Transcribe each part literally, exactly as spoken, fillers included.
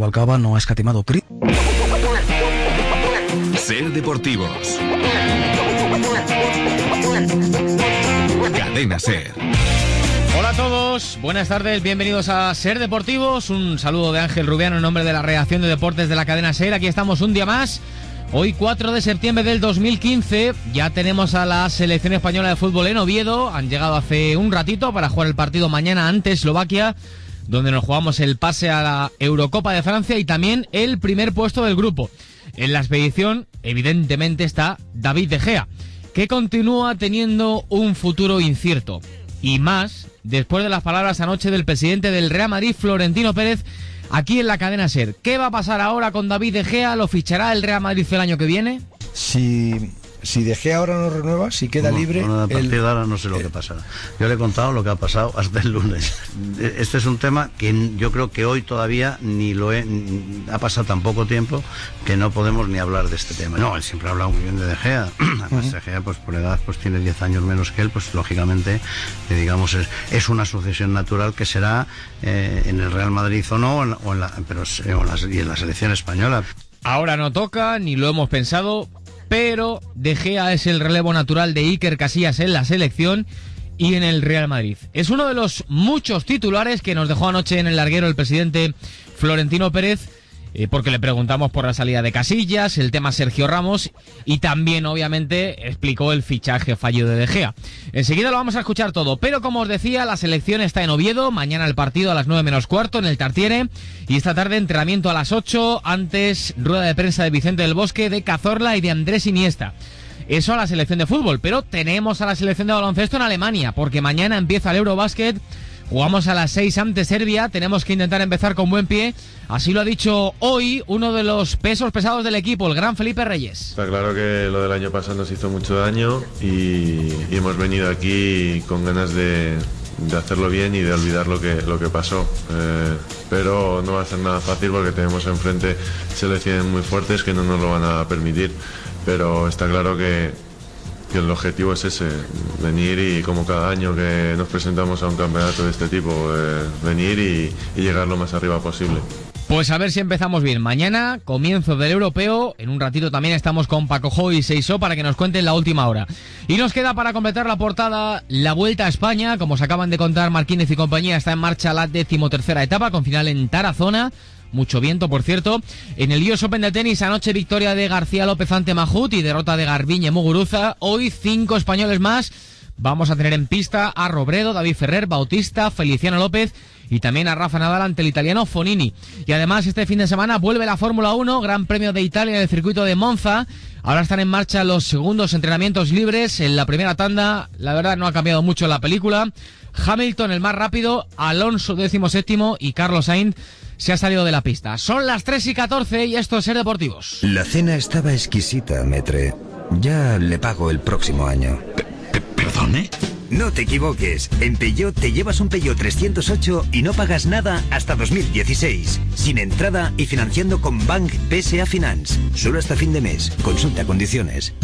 Balcaba no ha escatimado cri... Ser Deportivos. Cadena Ser. Hola a todos, buenas tardes, bienvenidos a Ser Deportivos. Un saludo de Ángel Rubiano en nombre de la redacción de deportes de la cadena Ser. Aquí estamos un día más. Hoy cuatro de septiembre del dos mil quince, ya tenemos a la selección española de fútbol en Oviedo. Han llegado hace un ratito para jugar el partido mañana ante Eslovaquia, donde nos jugamos el pase a la Eurocopa de Francia y también el primer puesto del grupo. En la expedición, evidentemente, está David De Gea, que continúa teniendo un futuro incierto. Y más, después de las palabras anoche del presidente del Real Madrid, Florentino Pérez, aquí en la cadena Ser. ¿Qué va a pasar ahora con David De Gea? ¿Lo fichará el Real Madrid el año que viene? Si, si De Gea ahora no renueva, si queda no, libre... Bueno, a partir el... de ahora no sé lo que pasará. Yo le he contado lo que ha pasado hasta el lunes. Este es un tema que yo creo que hoy todavía ni lo he... Ni, ha pasado tan poco tiempo que no podemos ni hablar de este tema. No, él siempre ha hablado muy bien de De Gea. Además, uh-huh. De Gea, pues por edad, pues tiene diez años menos que él, pues lógicamente, eh, digamos, es, es una sucesión natural que será eh, en el Real Madrid o no, o en la, pero eh, o en la, y en la selección española. Ahora no toca, ni lo hemos pensado, pero De Gea es el relevo natural de Iker Casillas en la selección y en el Real Madrid. Es uno de los muchos titulares que nos dejó anoche en el larguero el presidente Florentino Pérez, eh, porque le preguntamos por la salida de Casillas, el tema Sergio Ramos y también, obviamente, explicó el fichaje fallido de De Gea. Enseguida lo vamos a escuchar todo, pero como os decía, la selección está en Oviedo, mañana el partido a las nueve menos cuarto en el Tartiere y esta tarde entrenamiento a las ocho, antes rueda de prensa de Vicente del Bosque, de Cazorla y de Andrés Iniesta. Eso a la selección de fútbol, pero tenemos a la selección de baloncesto en Alemania, porque mañana empieza el Eurobásquet. Jugamos a las seis ante Serbia, tenemos que intentar empezar con buen pie. Así lo ha dicho hoy uno de los pesos pesados del equipo, el gran Felipe Reyes. Está claro que lo del año pasado nos hizo mucho daño y, y hemos venido aquí con ganas de, de hacerlo bien y de olvidar lo que, lo que pasó. Eh, pero no va a ser nada fácil porque tenemos enfrente selecciones muy fuertes que no nos lo van a permitir. Pero está claro que... que el objetivo es ese, venir y como cada año que nos presentamos a un campeonato de este tipo, eh, venir y, y llegar lo más arriba posible. Pues a ver si empezamos bien. Mañana, comienzo del europeo. En un ratito también estamos con Paco Jo y Seiso para que nos cuenten la última hora. Y nos queda para completar la portada la Vuelta a España. Como os acaban de contar, Marquínez y compañía, está en marcha la decimotercera etapa con final en Tarazona. Mucho viento, por cierto. En el U S Open de tenis, anoche victoria de García López ante Mahut y derrota de Garbiñe Muguruza. Hoy cinco españoles más. Vamos a tener en pista a Robredo, David Ferrer, Bautista, Feliciano López y también a Rafa Nadal ante el italiano Fonini. Y además este fin de semana vuelve la Fórmula uno, Gran Premio de Italia en el circuito de Monza. Ahora están en marcha los segundos entrenamientos libres. En la primera tanda, la verdad, no ha cambiado mucho la película. Hamilton el más rápido, Alonso décimo séptimo y Carlos Sainz se ha salido de la pista. Son las tres y catorce y esto es Ser Deportivos. La cena estaba exquisita, Metre. Ya le pago el próximo año. ¿Perdone? No te equivoques. En Peugeot te llevas un Peugeot trescientos ocho y no pagas nada hasta dos mil dieciséis. Sin entrada y financiando con Bank P S A Finance. Solo hasta fin de mes. Consulta condiciones.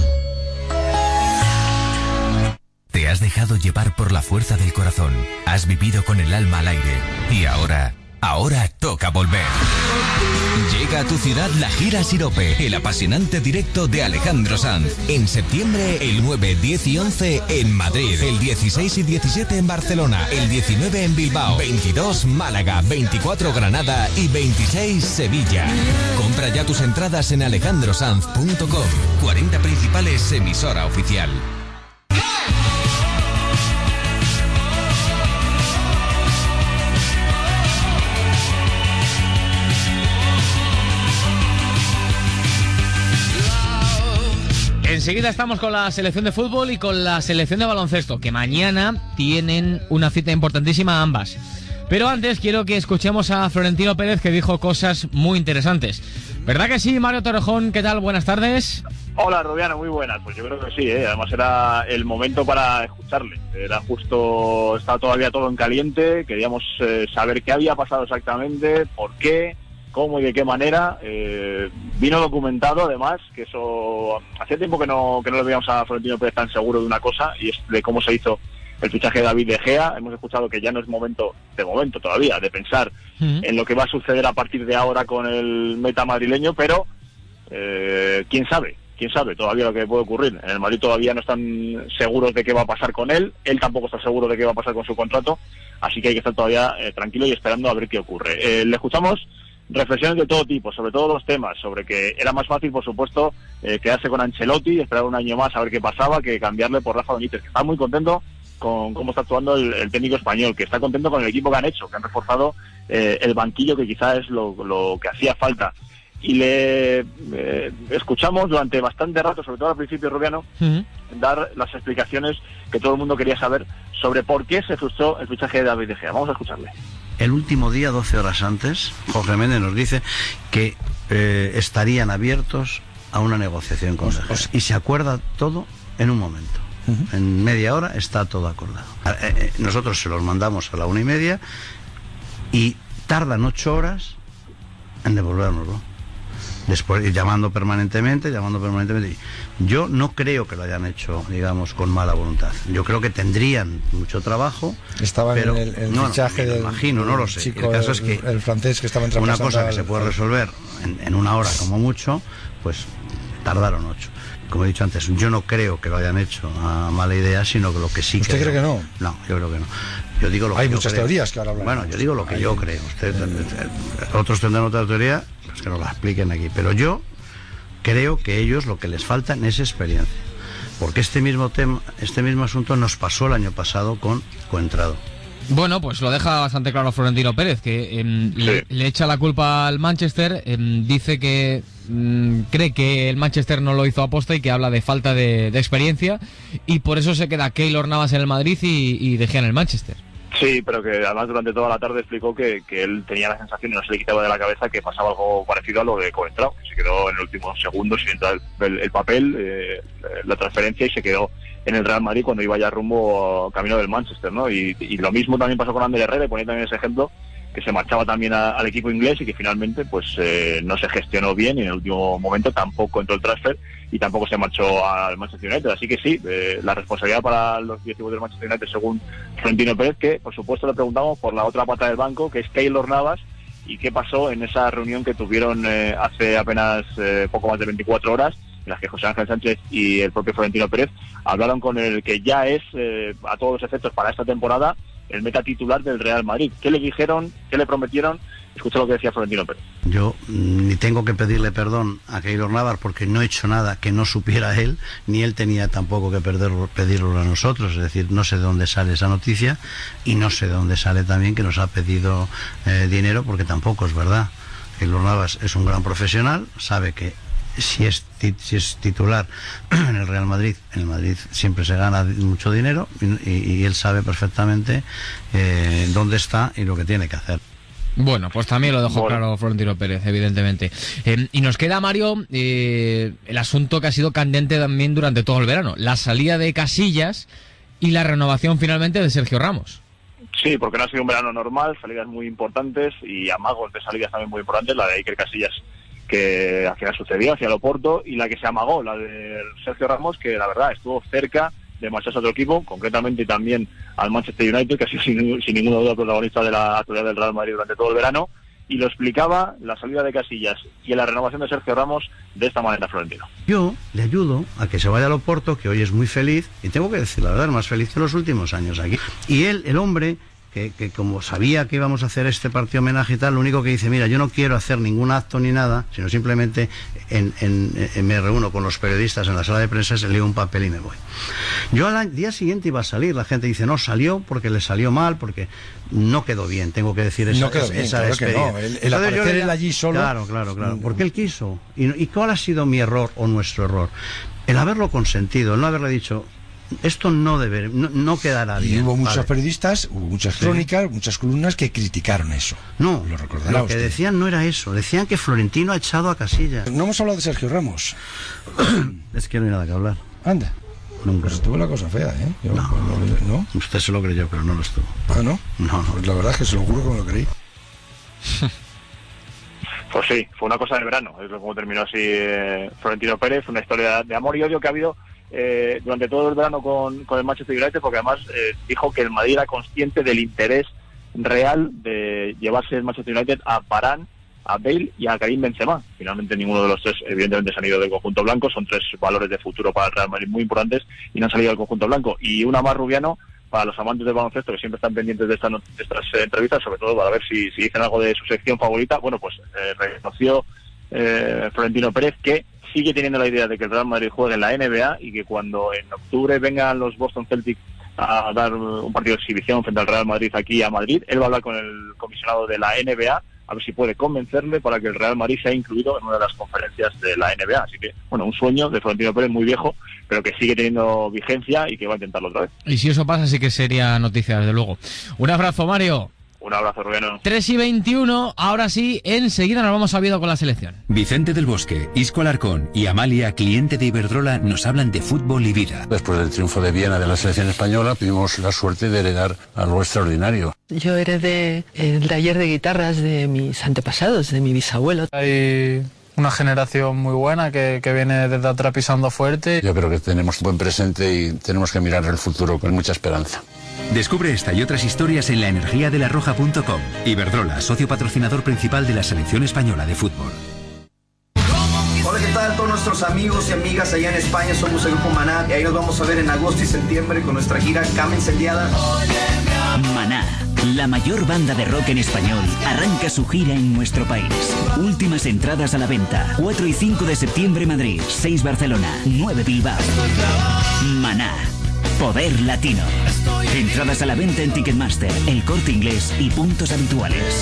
Te has dejado llevar por la fuerza del corazón. Has vivido con el alma al aire. Y ahora... Ahora toca volver. Llega a tu ciudad la gira Sirope, el apasionante directo de Alejandro Sanz. En septiembre, el nueve, diez y once en Madrid, el dieciséis y diecisiete en Barcelona, el diecinueve en Bilbao, veintidós Málaga, veinticuatro Granada y veintiséis Sevilla. Compra ya tus entradas en alejandro sanz punto com. cuarenta principales, emisora oficial. Enseguida estamos con la selección de fútbol y con la selección de baloncesto, que mañana tienen una cita importantísima ambas. Pero antes quiero que escuchemos a Florentino Pérez, que dijo cosas muy interesantes. ¿Verdad que sí, Mario Torrejón? ¿Qué tal? Buenas tardes. Hola, Rubiano, muy buenas. Pues yo creo que sí, ¿eh? Además era el momento para escucharle. Era justo, estaba todavía todo en caliente, queríamos eh, saber qué había pasado exactamente, por qué, cómo y de qué manera. Eh, vino documentado, además, que eso hacía tiempo que no que no le veíamos a Florentino Pérez tan seguro de una cosa, y es de cómo se hizo el fichaje de David De Gea. Hemos escuchado que ya no es momento, de momento todavía, de pensar uh-huh. en lo que va a suceder a partir de ahora con el meta madrileño, pero eh, quién sabe, quién sabe todavía lo que puede ocurrir. En el Madrid todavía no están seguros de qué va a pasar con él, él tampoco está seguro de qué va a pasar con su contrato, así que hay que estar todavía eh, tranquilo y esperando a ver qué ocurre. Eh, le escuchamos reflexiones de todo tipo, sobre todos los temas, sobre que era más fácil, por supuesto, eh, quedarse con Ancelotti, esperar un año más a ver qué pasaba, que cambiarle por Rafa Benítez, que está muy contento con cómo está actuando el, el técnico español, que está contento con el equipo que han hecho, que han reforzado eh, el banquillo, que quizás es lo, lo que hacía falta. Y le eh, escuchamos durante bastante rato, sobre todo al principio, Rubiano, uh-huh. dar las explicaciones que todo el mundo quería saber sobre por qué se frustró el fichaje de David De Gea. Vamos a escucharle. El último día, doce horas antes, Jorge Méndez nos dice que eh, estarían abiertos a una negociación con De Gea. Y se acuerda todo en un momento. Uh-huh. En media hora está todo acordado. Eh, eh, nosotros se los mandamos a la una y media y tardan ocho horas en devolvérnoslo. Después, llamando permanentemente, llamando permanentemente. Yo no creo que lo hayan hecho, digamos, con mala voluntad. Yo creo que tendrían mucho trabajo. Estaba pero, en el, el no, fichaje no, del imagino, no lo sé. Chico, el caso es que el, el francés que estaba una cosa que al, se puede resolver en, en una hora como mucho, pues tardaron ocho. Como he dicho antes, yo no creo que lo hayan hecho a mala idea, sino que lo que sí. ¿Usted creo, cree que no? No, yo creo que no. Yo digo lo Hay que muchas yo creo. teorías que ahora hablan. Bueno, yo digo lo que Hay, yo creo. Usted, eh, otros tendrán otra teoría, pues que nos la expliquen aquí. Pero yo creo que ellos lo que les falta es experiencia. Porque este mismo tema, este mismo asunto nos pasó el año pasado con Coentrado. Bueno, pues lo deja bastante claro Florentino Pérez, que eh, sí. le, le echa la culpa al Manchester, eh, dice que eh, cree que el Manchester no lo hizo aposta y que habla de falta de, de experiencia, y por eso se queda Keylor Navas en el Madrid y, y De Gea en el Manchester. Sí, pero que además durante toda la tarde explicó que, que él tenía la sensación y no se le quitaba de la cabeza que pasaba algo parecido a lo de Coentrao, que se quedó en el último segundo sin entrar el, el papel, eh, la transferencia, y se quedó en el Real Madrid cuando iba ya rumbo camino del Manchester, ¿no? Y, y lo mismo también pasó con Ander Herrera, y ponía también ese ejemplo, que se marchaba también a, al equipo inglés y que finalmente pues eh, no se gestionó bien, y en el último momento tampoco entró el transfer y tampoco se marchó al Manchester United. Así que sí, eh, la responsabilidad para los directivos del Manchester United, según Florentino Pérez, que por supuesto le preguntamos por la otra pata del banco, que es Keylor Navas, y qué pasó en esa reunión que tuvieron eh, hace apenas eh, poco más de veinticuatro horas, en las que José Ángel Sánchez y el propio Florentino Pérez hablaron con el que ya es, eh, a todos los efectos para esta temporada, el meta titular del Real Madrid. ¿Qué le dijeron? ¿Qué le prometieron? Escucha lo que decía Florentino Pérez. Yo ni tengo que pedirle perdón a Keylor Navas porque no he hecho nada que no supiera él, ni él tenía tampoco que perder, pedirlo a nosotros. Es decir, no sé de dónde sale esa noticia, y no sé de dónde sale también que nos ha pedido eh, dinero, porque tampoco es verdad. Keylor Navas es un gran profesional, sabe que si es, si es titular en el Real Madrid, en el Madrid siempre se gana mucho dinero, y, y él sabe perfectamente eh, dónde está y lo que tiene que hacer. Bueno, pues también lo dejó bueno. claro Florentino Pérez, evidentemente. Eh, y nos queda, Mario, eh, el asunto que ha sido candente también durante todo el verano, la salida de Casillas y la renovación finalmente de Sergio Ramos. Sí, porque no ha sido un verano normal, salidas muy importantes y amagos de salidas también muy importantes, la de Iker Casillas, que al final sucedió hacia el Oporto, y la que se amagó, la de Sergio Ramos, que la verdad estuvo cerca de marcharse a otro equipo, concretamente también al Manchester United, que ha sido sin, sin ninguna duda protagonista de la actualidad del Real Madrid durante todo el verano, y lo explicaba la salida de Casillas y la renovación de Sergio Ramos de esta manera, Florentino. Yo le ayudo a que se vaya al Oporto, que hoy es muy feliz, y tengo que decir la verdad, más feliz que los últimos años aquí. Y él, el hombre, que, que como sabía que íbamos a hacer este partido homenaje y tal, lo único que dice, mira, yo no quiero hacer ningún acto ni nada, sino simplemente en, en, en, me reúno con los periodistas en la sala de prensa, se leo un papel y me voy. Yo al día siguiente iba a salir, la gente dice, no, salió porque le salió mal, porque no quedó bien, tengo que decir esa, no quedó bien, esa claro experiencia. que no. El, el aparecer él allí solo... Claro, claro, claro, porque él quiso. ¿Y, ¿Y cuál ha sido mi error o nuestro error? El haberlo consentido, el no haberle dicho... Esto no debe, no, no quedará bien. Y hubo muchos vale. periodistas, hubo muchas crónicas, sí. muchas columnas que criticaron eso. No, lo recordará lo que usted. decían no era eso, decían que Florentino ha echado a Casillas. No hemos hablado de Sergio Ramos. Es que no hay nada que hablar. Anda. Nunca. Pues estuvo la cosa fea, ¿eh? Yo, no, no, no. Usted se lo creyó, pero no lo estuvo. ¿Ah, no? No, no. Pues la verdad es que se lo juro que me lo creí. Pues sí, fue una cosa del verano, es como terminó así eh, Florentino Pérez, una historia de amor y odio que ha habido eh, durante todo el verano con, con el Manchester United, porque además eh, dijo que el Madrid era consciente del interés real de llevarse el Manchester United a Varane, a Bale y a Karim Benzema. Finalmente ninguno de los tres evidentemente se han ido del conjunto blanco, son tres valores de futuro para el Real Madrid muy importantes y no han salido del conjunto blanco. Y una más, Rubiano, para los amantes del baloncesto que siempre están pendientes de, esta, de estas eh, entrevistas, sobre todo para ver si, si dicen algo de su sección favorita. Bueno, pues eh, reconoció eh, Florentino Pérez que sigue teniendo la idea de que el Real Madrid juegue en la N B A y que cuando en octubre vengan los Boston Celtics a dar un partido de exhibición frente al Real Madrid aquí a Madrid, él va a hablar con el comisionado de la N B A a ver si puede convencerle para que el Real Madrid sea incluido en una de las conferencias de la N B A. Así que, bueno, un sueño de Florentino Pérez muy viejo, pero que sigue teniendo vigencia y que va a intentarlo otra vez. Y si eso pasa, sí que sería noticia, desde luego. Un abrazo, Mario. Un abrazo, Rubiano. tres y veintiuno, ahora sí, enseguida nos vamos a Oviedo con la selección. Vicente del Bosque, Isco Alarcón y Amalia, cliente de Iberdrola, nos hablan de fútbol y vida. Después del triunfo de Viena de la selección española, tuvimos la suerte de heredar algo extraordinario. Yo heredé el taller de guitarras de mis antepasados, de mi bisabuelo. Hay una generación muy buena que, que viene desde atrás pisando fuerte. Yo creo que tenemos buen presente y tenemos que mirar el futuro con mucha esperanza. Descubre esta y otras historias en la energía de la roja punto com. Iberdrola, socio patrocinador principal de la selección española de fútbol. Hola, ¿qué tal? Todos nuestros amigos y amigas allá en España, somos el Grupo Maná y ahí nos vamos a ver en agosto y septiembre con nuestra gira Cama Incendiada. Maná, la mayor banda de rock en español, arranca su gira en nuestro país. Últimas entradas a la venta. cuatro y cinco de septiembre Madrid, seis Barcelona, nueve Bilbao. Maná, poder latino. Entradas a la venta en Ticketmaster, El Corte Inglés y puntos habituales.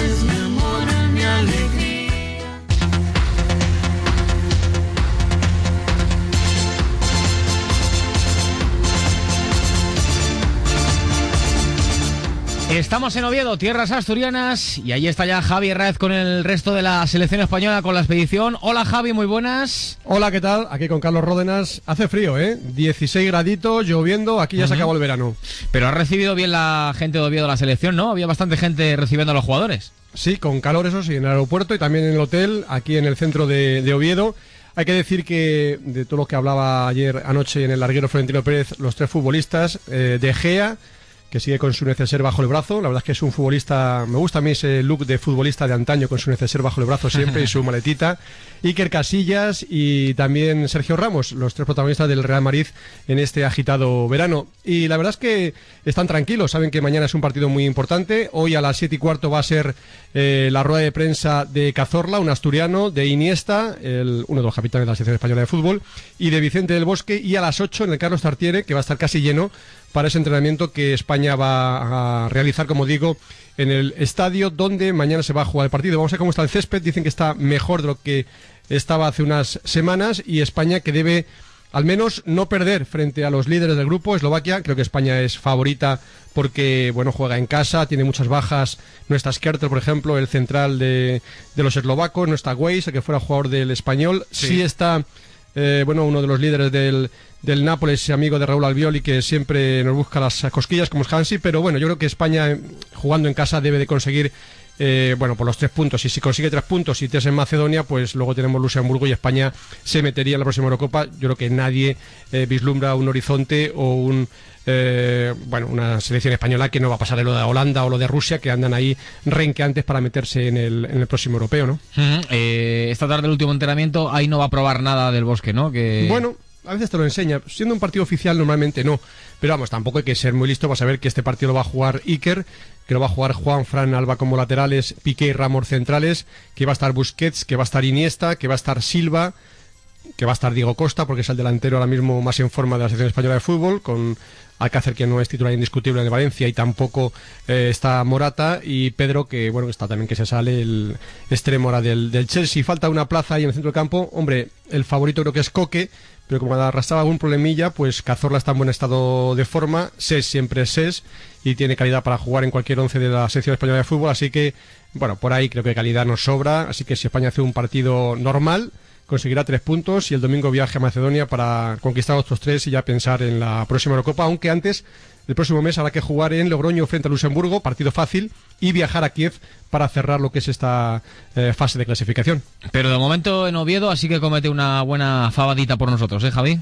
Estamos en Oviedo, tierras asturianas, y ahí está ya Javi Herráez con el resto de la selección española con la expedición. Hola Javi, muy buenas. Hola, ¿qué tal? Aquí con Carlos Ródenas. Hace frío, ¿eh? dieciséis graditos, lloviendo, aquí ya uh-huh. se acabó el verano. Pero ha recibido bien la gente de Oviedo la selección, ¿no? Había bastante gente recibiendo a los jugadores. Sí, con calor, eso sí, en el aeropuerto y también en el hotel, aquí en el centro de, de Oviedo. Hay que decir que, de todo lo que hablaba ayer anoche en el larguero Florentino Pérez, los tres futbolistas, eh, De Gea, que sigue con su neceser bajo el brazo. La verdad es que es un futbolista, me gusta a mí ese look de futbolista de antaño con su neceser bajo el brazo siempre y su maletita. Iker Casillas y también Sergio Ramos, los tres protagonistas del Real Madrid en este agitado verano. Y la verdad es que están tranquilos, saben que mañana es un partido muy importante. Hoy a las siete y cuarto va a ser eh, la rueda de prensa de Cazorla, un asturiano, de Iniesta, el, uno de los capitanes de la selección española de fútbol, y de Vicente del Bosque, y a las ocho en el Carlos Tartiere, que va a estar casi lleno para ese entrenamiento que España va a realizar, como digo, en el estadio donde mañana se va a jugar el partido. Vamos a ver cómo está el césped. Dicen que está mejor de lo que estaba hace unas semanas, y España que debe al menos no perder frente a los líderes del grupo, Eslovaquia. Creo que España es favorita porque, bueno, juega en casa, tiene muchas bajas. No está Skertel, por ejemplo, el central de, de los eslovacos. No está Weiss, el que fuera jugador del Español. Sí, sí está, eh, bueno, uno de los líderes del del Nápoles, amigo de Raúl Albiol, y que siempre nos busca las cosquillas, como es Hansi. Pero bueno, yo creo que España, jugando en casa, debe de conseguir eh, bueno, por los tres puntos. Y si consigue tres puntos y tres en Macedonia, pues luego tenemos Luxemburgo y España se metería en la próxima Eurocopa. Yo creo que nadie eh, vislumbra un horizonte o un eh, bueno, una selección española que no va a pasar de lo de Holanda o lo de Rusia, que andan ahí renqueantes para meterse en el, en el próximo europeo, ¿no? Uh-huh. eh, esta tarde el último entrenamiento, ahí no va a probar nada del Bosque, ¿no? Que... Bueno, a veces te lo enseña. Siendo un partido oficial normalmente no, pero vamos, tampoco hay que ser muy listo para saber que este partido lo va a jugar Iker, que lo va a jugar Juan Fran Alba como laterales, Piqué y Ramos centrales, que va a estar Busquets, que va a estar Iniesta, que va a estar Silva, que va a estar Diego Costa, porque es el delantero ahora mismo más en forma de la selección española de fútbol, con Alcácer, que no es titular indiscutible en el Valencia, y tampoco eh, está Morata, y Pedro, que bueno, está también que se sale, el extremo ahora del, del Chelsea. Falta una plaza ahí en el centro del campo. Hombre, el favorito creo que es Coque, pero como arrastraba algún problemilla, pues Cazorla está en buen estado de forma. Ses siempre es Ses y tiene calidad para jugar en cualquier once de la selección española de fútbol, así que bueno, por ahí creo que calidad nos sobra. Así que si España hace un partido normal, conseguirá tres puntos, y el domingo viaje a Macedonia para conquistar otros tres y ya pensar en la próxima Eurocopa, aunque antes, el próximo mes, habrá que jugar en Logroño frente a Luxemburgo, partido fácil, y viajar a Kiev para cerrar lo que es esta eh, fase de clasificación. Pero de momento en Oviedo, así que comete una buena fabadita por nosotros, ¿eh, Javi?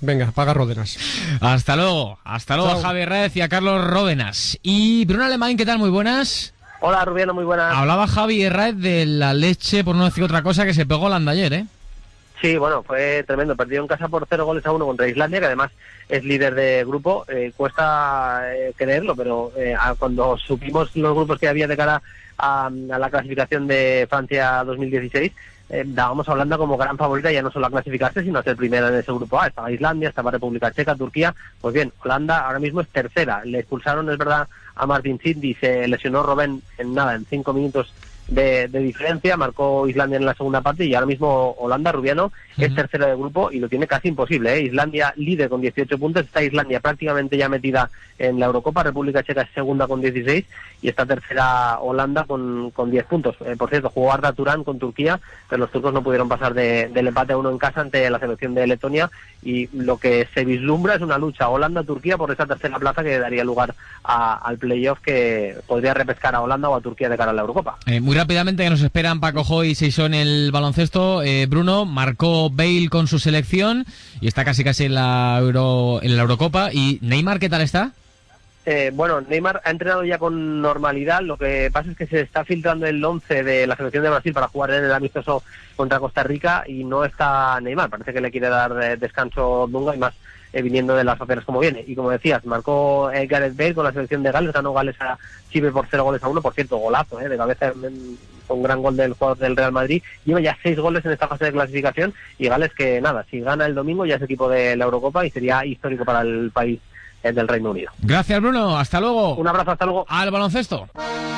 Venga, paga Ródenas. Hasta luego, hasta luego Chao. a Javi Rez y a Carlos Ródenas. Y Bruno Alemán, ¿qué tal? Muy buenas. Hola, Rubiano, muy buenas. Hablaba Javi Rez de la leche, por no decir otra cosa, que se pegó Holanda ayer, ¿eh? Sí, bueno, fue tremendo. Perdió en casa por cero goles a uno contra Islandia, que además es líder de grupo. Eh, cuesta eh, creerlo, pero eh, a, cuando supimos los grupos que había de cara a, a la clasificación de Francia dos mil dieciséis, eh, dábamos a Holanda como gran favorita, ya no solo a clasificarse, sino a ser primera en ese grupo A. Estaba Islandia, estaba República Checa, Turquía. Pues bien, Holanda ahora mismo es tercera. Le expulsaron, es verdad, a Martin Sindhi, se lesionó Robben en nada, en cinco minutos de, de diferencia, marcó Islandia en la segunda parte y ahora mismo Holanda, Rubiano, uh-huh. es tercera de grupo y lo tiene casi imposible, ¿eh? Islandia líder con dieciocho puntos, está Islandia prácticamente ya metida en la Eurocopa, República Checa es segunda con dieciséis y está tercera Holanda con, con diez puntos. Eh, por cierto, jugó Arda Turán con Turquía, pero los turcos no pudieron pasar de, del empate a uno en casa ante la selección de Letonia y lo que se vislumbra es una lucha Holanda-Turquía por esa tercera plaza que daría lugar a, al playoff que podría repescar a Holanda o a Turquía de cara a la Eurocopa. Eh, muy rápidamente, que nos esperan Paco Joy y Seisó en el baloncesto. Eh, Bruno, marcó Bale con su selección y está casi casi en la, Euro, en la Eurocopa. ¿Y Neymar qué tal está? Eh, bueno, Neymar ha entrenado ya con normalidad, lo que pasa es que se está filtrando el once de la selección de Brasil para jugar en el amistoso contra Costa Rica y no está Neymar, parece que le quiere dar eh, descanso Dunga y más eh, viniendo de las ofertas como viene. Y como decías, marcó eh, Gareth Bale con la selección de Gales, ganó Gales a Chipre por cero goles a uno, por cierto, golazo, eh, de cabeza, con gran gol del jugador del Real Madrid, lleva ya seis goles en esta fase de clasificación y Gales que nada, si gana el domingo ya es equipo de la Eurocopa y sería histórico para el país del Reino Unido. Gracias, Bruno. Hasta luego. Un abrazo, hasta luego. Al baloncesto.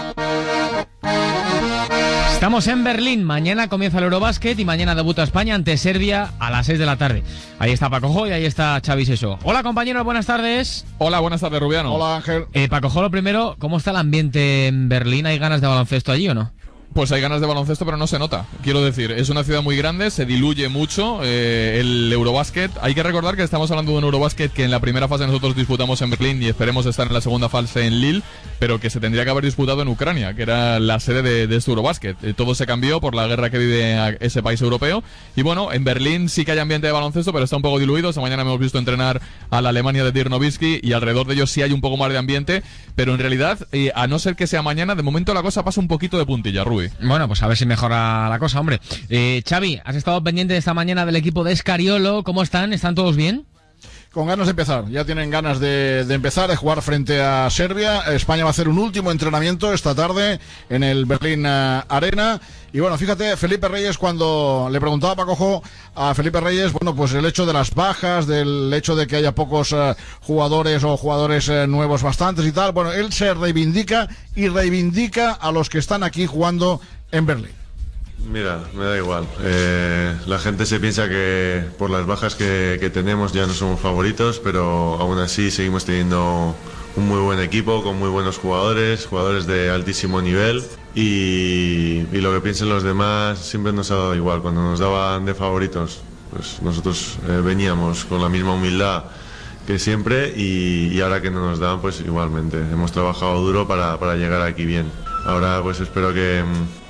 Estamos en Berlín. Mañana comienza el Eurobásquet y mañana debuta España ante Serbia a las seis de la tarde. Ahí está Paco Jo y ahí está Xavi Seso. Hola, compañeros. Buenas tardes. Hola, buenas tardes, Rubiano. Hola, Ángel. Eh, Paco Jo, lo primero, ¿cómo está el ambiente en Berlín? ¿Hay ganas de baloncesto allí o no? Pues hay ganas de baloncesto, pero no se nota. Quiero decir, es una ciudad muy grande, se diluye mucho eh, el Eurobásquet. Hay que recordar que estamos hablando de un Eurobásquet que en la primera fase nosotros disputamos en Berlín y esperemos estar en la segunda fase en Lille, pero que se tendría que haber disputado en Ucrania, que era la sede de, de este Eurobásquet. Eh, todo se cambió por la guerra que vive ese país europeo. Y bueno, en Berlín sí que hay ambiente de baloncesto, pero está un poco diluido. Esta mañana hemos visto entrenar a la Alemania de Dirk Nowitzki y alrededor de ellos sí hay un poco más de ambiente, pero en realidad, eh, a no ser que sea mañana, de momento la cosa pasa un poquito de puntilla, Rubi. Bueno, pues a ver si mejora la cosa, hombre. Eh, Xavi, has estado pendiente esta mañana del equipo de Escariolo. ¿Cómo están? ¿Están todos bien? Con ganas de empezar, ya tienen ganas de, de empezar, de jugar frente a Serbia. España va a hacer un último entrenamiento esta tarde en el Berlín uh, Arena. Y bueno, fíjate, Felipe Reyes, cuando le preguntaba a Paco Jo a Felipe Reyes, bueno, pues el hecho de las bajas, del hecho de que haya pocos uh, jugadores o jugadores uh, nuevos bastantes y tal, bueno, él se reivindica y reivindica a los que están aquí jugando en Berlín. Mira, me da igual. Eh, la gente se piensa que por las bajas que, que tenemos ya no somos favoritos, pero aún así seguimos teniendo un muy buen equipo con muy buenos jugadores, jugadores de altísimo nivel y, y lo que piensen los demás siempre nos ha dado igual. Cuando nos daban de favoritos, pues nosotros eh, veníamos con la misma humildad que siempre y, y ahora que no nos dan, pues igualmente. Hemos trabajado duro para, para llegar aquí bien. Ahora pues espero que,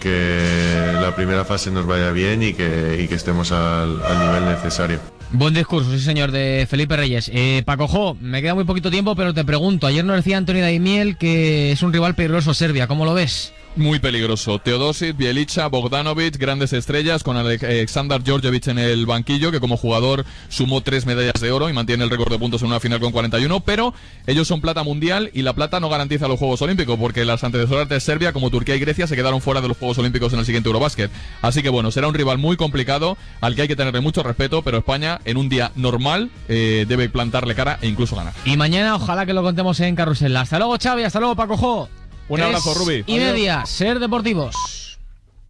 que la primera fase nos vaya bien y que, y que estemos al, al nivel necesario. Buen discurso, sí señor, de Felipe Reyes. Eh, Paco Jo, me queda muy poquito tiempo, pero te pregunto, ayer nos decía Antonio Daimiel que es un rival peligroso Serbia, ¿cómo lo ves? Muy peligroso. Teodosic, Bjelica, Bogdanovic, grandes estrellas, con Aleksandar Djordjevic en el banquillo, que como jugador sumó tres medallas de oro y mantiene el récord de puntos en una final con cuarenta y uno, pero ellos son plata mundial y la plata no garantiza los Juegos Olímpicos, porque las antecesoras de Serbia, como Turquía y Grecia, se quedaron fuera de los Juegos Olímpicos en el siguiente Eurobásquet. Así que bueno, será un rival muy complicado, al que hay que tenerle mucho respeto, pero España, en un día normal, eh, debe plantarle cara e incluso ganar. Y mañana ojalá que lo contemos en Carrusel. Hasta luego, Xavi, hasta luego, Paco Jo. Un abrazo, Rubi. Y media, Ser Deportivos.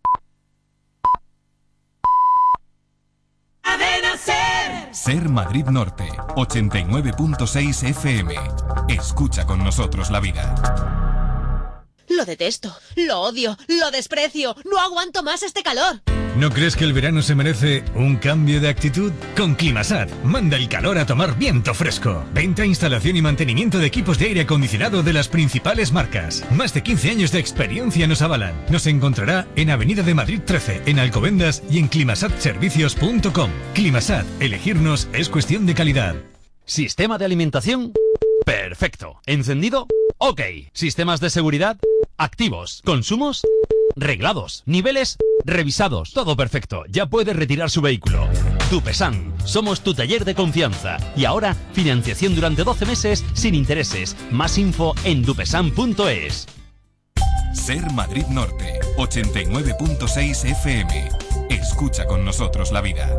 Ser. Ser Madrid Norte, ochenta y nueve punto seis F M. Escucha con nosotros la vida. Lo detesto, lo odio, lo desprecio. No aguanto más este calor. ¿No crees que el verano se merece un cambio de actitud? Con Climasat, manda el calor a tomar viento fresco. Venta, instalación y mantenimiento de equipos de aire acondicionado de las principales marcas. Más de quince años de experiencia nos avalan. Nos encontrará en Avenida de Madrid trece, en Alcobendas y en climasat servicios punto com. Climasat, elegirnos es cuestión de calidad. Sistema de alimentación, perfecto. ¿Encendido? Ok. Sistemas de seguridad, activos. ¿Consumos? Reglados. Niveles revisados. Todo perfecto. Ya puedes retirar su vehículo. Dupesan. Somos tu taller de confianza. Y ahora, financiación durante doce meses sin intereses. Más info en dupesan punto es. Ser Madrid Norte, ochenta y nueve punto seis F M. Escucha con nosotros la vida.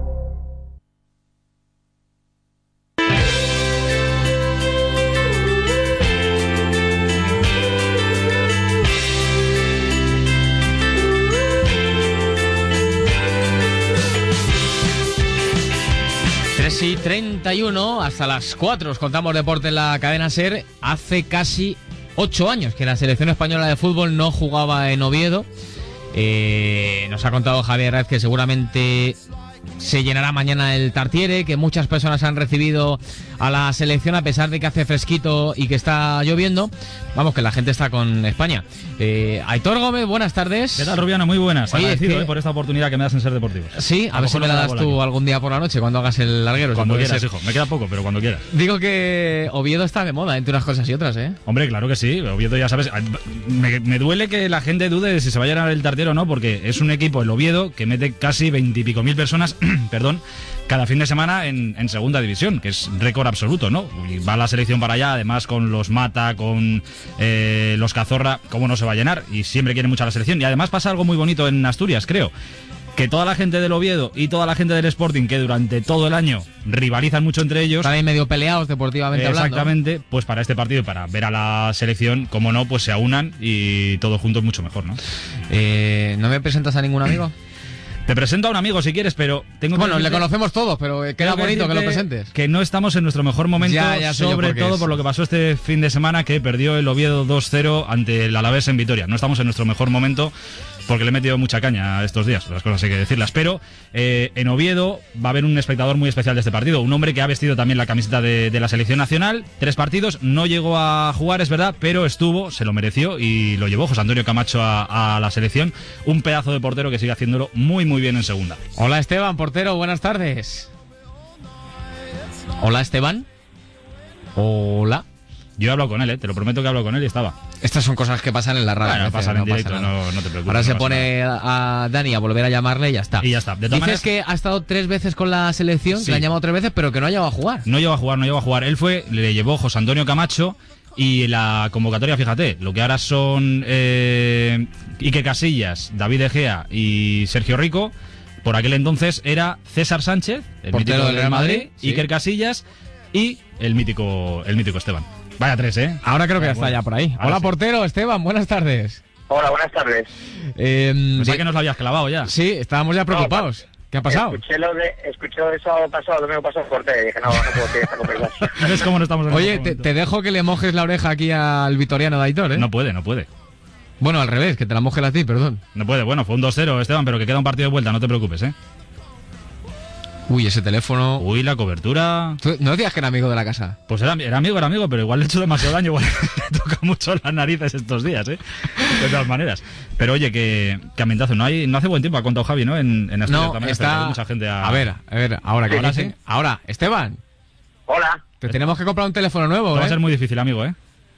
tres y treinta y uno, hasta las cuatro os contamos deporte en la cadena SER. Hace casi ocho años que la selección española de fútbol no jugaba en Oviedo. Eh, nos ha contado Javier Herrera que seguramente se llenará mañana el Tartiere, que muchas personas han recibido a la selección a pesar de que hace fresquito y que está lloviendo. Vamos, que la gente está con España. Eh, Aitor Gómez, buenas tardes. ¿Qué tal, Rubiano? Muy buenas. Oye, Agradecido que... eh, por esta oportunidad que me das en Ser Deportivos. Sí, a, a ver si me la das tú aquí algún día por la noche cuando hagas el larguero. Cuando quieras, ser. hijo. Me queda poco, pero cuando quieras. Digo que Oviedo está de moda entre unas cosas y otras, ¿eh? Hombre, claro que sí. Oviedo, ya sabes. Me, me duele que la gente dude de si se va a llenar el Tartiere o no, porque es un equipo, el Oviedo, que mete casi veintipico mil personas, perdón, cada fin de semana en, en segunda división, que es récord absoluto, ¿no? Y va la selección para allá, además con los Mata, con eh, los Cazorra, ¿cómo no se va a llenar? Y siempre quiere mucho a la selección. Y además pasa algo muy bonito en Asturias, creo, que toda la gente del Oviedo y toda la gente del Sporting, que durante todo el año rivalizan mucho entre ellos, están ahí medio peleados deportivamente hablando. Exactamente, ¿no? Pues para este partido y para ver a la selección, como no, pues se aunan y todos juntos mucho mejor, ¿no? Eh, ¿No me presentas a ningún amigo? Te presento a un amigo si quieres, pero tengo que Bueno, le conocemos todos, pero queda bonito que lo presentes. Que no estamos en nuestro mejor momento, ya, ya sobre por todo por lo que pasó este fin de semana, que perdió el Oviedo dos cero ante el Alavés en Vitoria. No estamos en nuestro mejor momento porque le he metido mucha caña estos días, las cosas hay que decirlas. Pero eh, en Oviedo va a haber un espectador muy especial de este partido, un hombre que ha vestido también la camiseta de, de la selección nacional. Tres partidos, no llegó a jugar, es verdad, pero estuvo, se lo mereció y lo llevó José Antonio Camacho a, a la selección. Un pedazo de portero que sigue haciéndolo muy muy bien en segunda. Hola Esteban, portero, buenas tardes. Hola Esteban. Hola. Yo he hablado con él, ¿eh? Te lo prometo que he hablado con él y estaba. Estas son cosas que pasan en la radio. Bueno, no pasan en no directo, pasa no, no te preocupes. Ahora no se pone a, a Dani a volver a llamarle y ya está. Y ya está. De Dices maneras, que ha estado tres veces con la selección, sí. que le han llamado tres veces, pero que no ha llegado a jugar. No llegó a jugar, no llegó a jugar. Él fue, le llevó José Antonio Camacho y la convocatoria, fíjate, lo que ahora son eh, Ike Casillas, David De Gea y Sergio Rico. Por aquel entonces era César Sánchez, el portero mítico del Real Madrid, Madrid, sí. Iker Casillas y el mítico, el mítico Esteban. Vaya tres, ¿eh? Ahora creo que ah, ya bueno. está ya por ahí. Ahora Hola sí. portero, Esteban, buenas tardes. Hola, buenas tardes. Eh, Pensaba de... que nos lo habías clavado ya. Sí, estábamos ya preocupados. No, ¿qué ha pasado? Escuché lo de, escuché lo de sábado pasado, domingo pasado, corté y dije, no, no puedo seguir esta conversación. ¿Ves cómo no estamos en Oye, te, te dejo que le mojes la oreja aquí al vitoriano de Aitor, ¿eh? No puede, no puede. Bueno, al revés, que te la moje a ti, perdón. No puede, bueno, fue un dos cero, Esteban, pero que queda un partido de vuelta, no te preocupes, ¿eh? Uy, ese teléfono... Uy, la cobertura... ¿Tú no decías que era amigo de la casa? Pues era, era amigo, era amigo, pero igual le he hecho demasiado daño, igual le toca mucho las narices estos días, ¿eh? De todas maneras. Pero oye, que, que ambientazo, no hay, no hace buen tiempo, ha contado Javi, ¿no? En, en Asturias no, también está... hay mucha gente a... A ver, a ver, ahora que Ahora dice... sí. Ahora, Esteban. Hola. Te tenemos que comprar un teléfono nuevo, Esto ¿eh? va a ser muy difícil, amigo, ¿eh?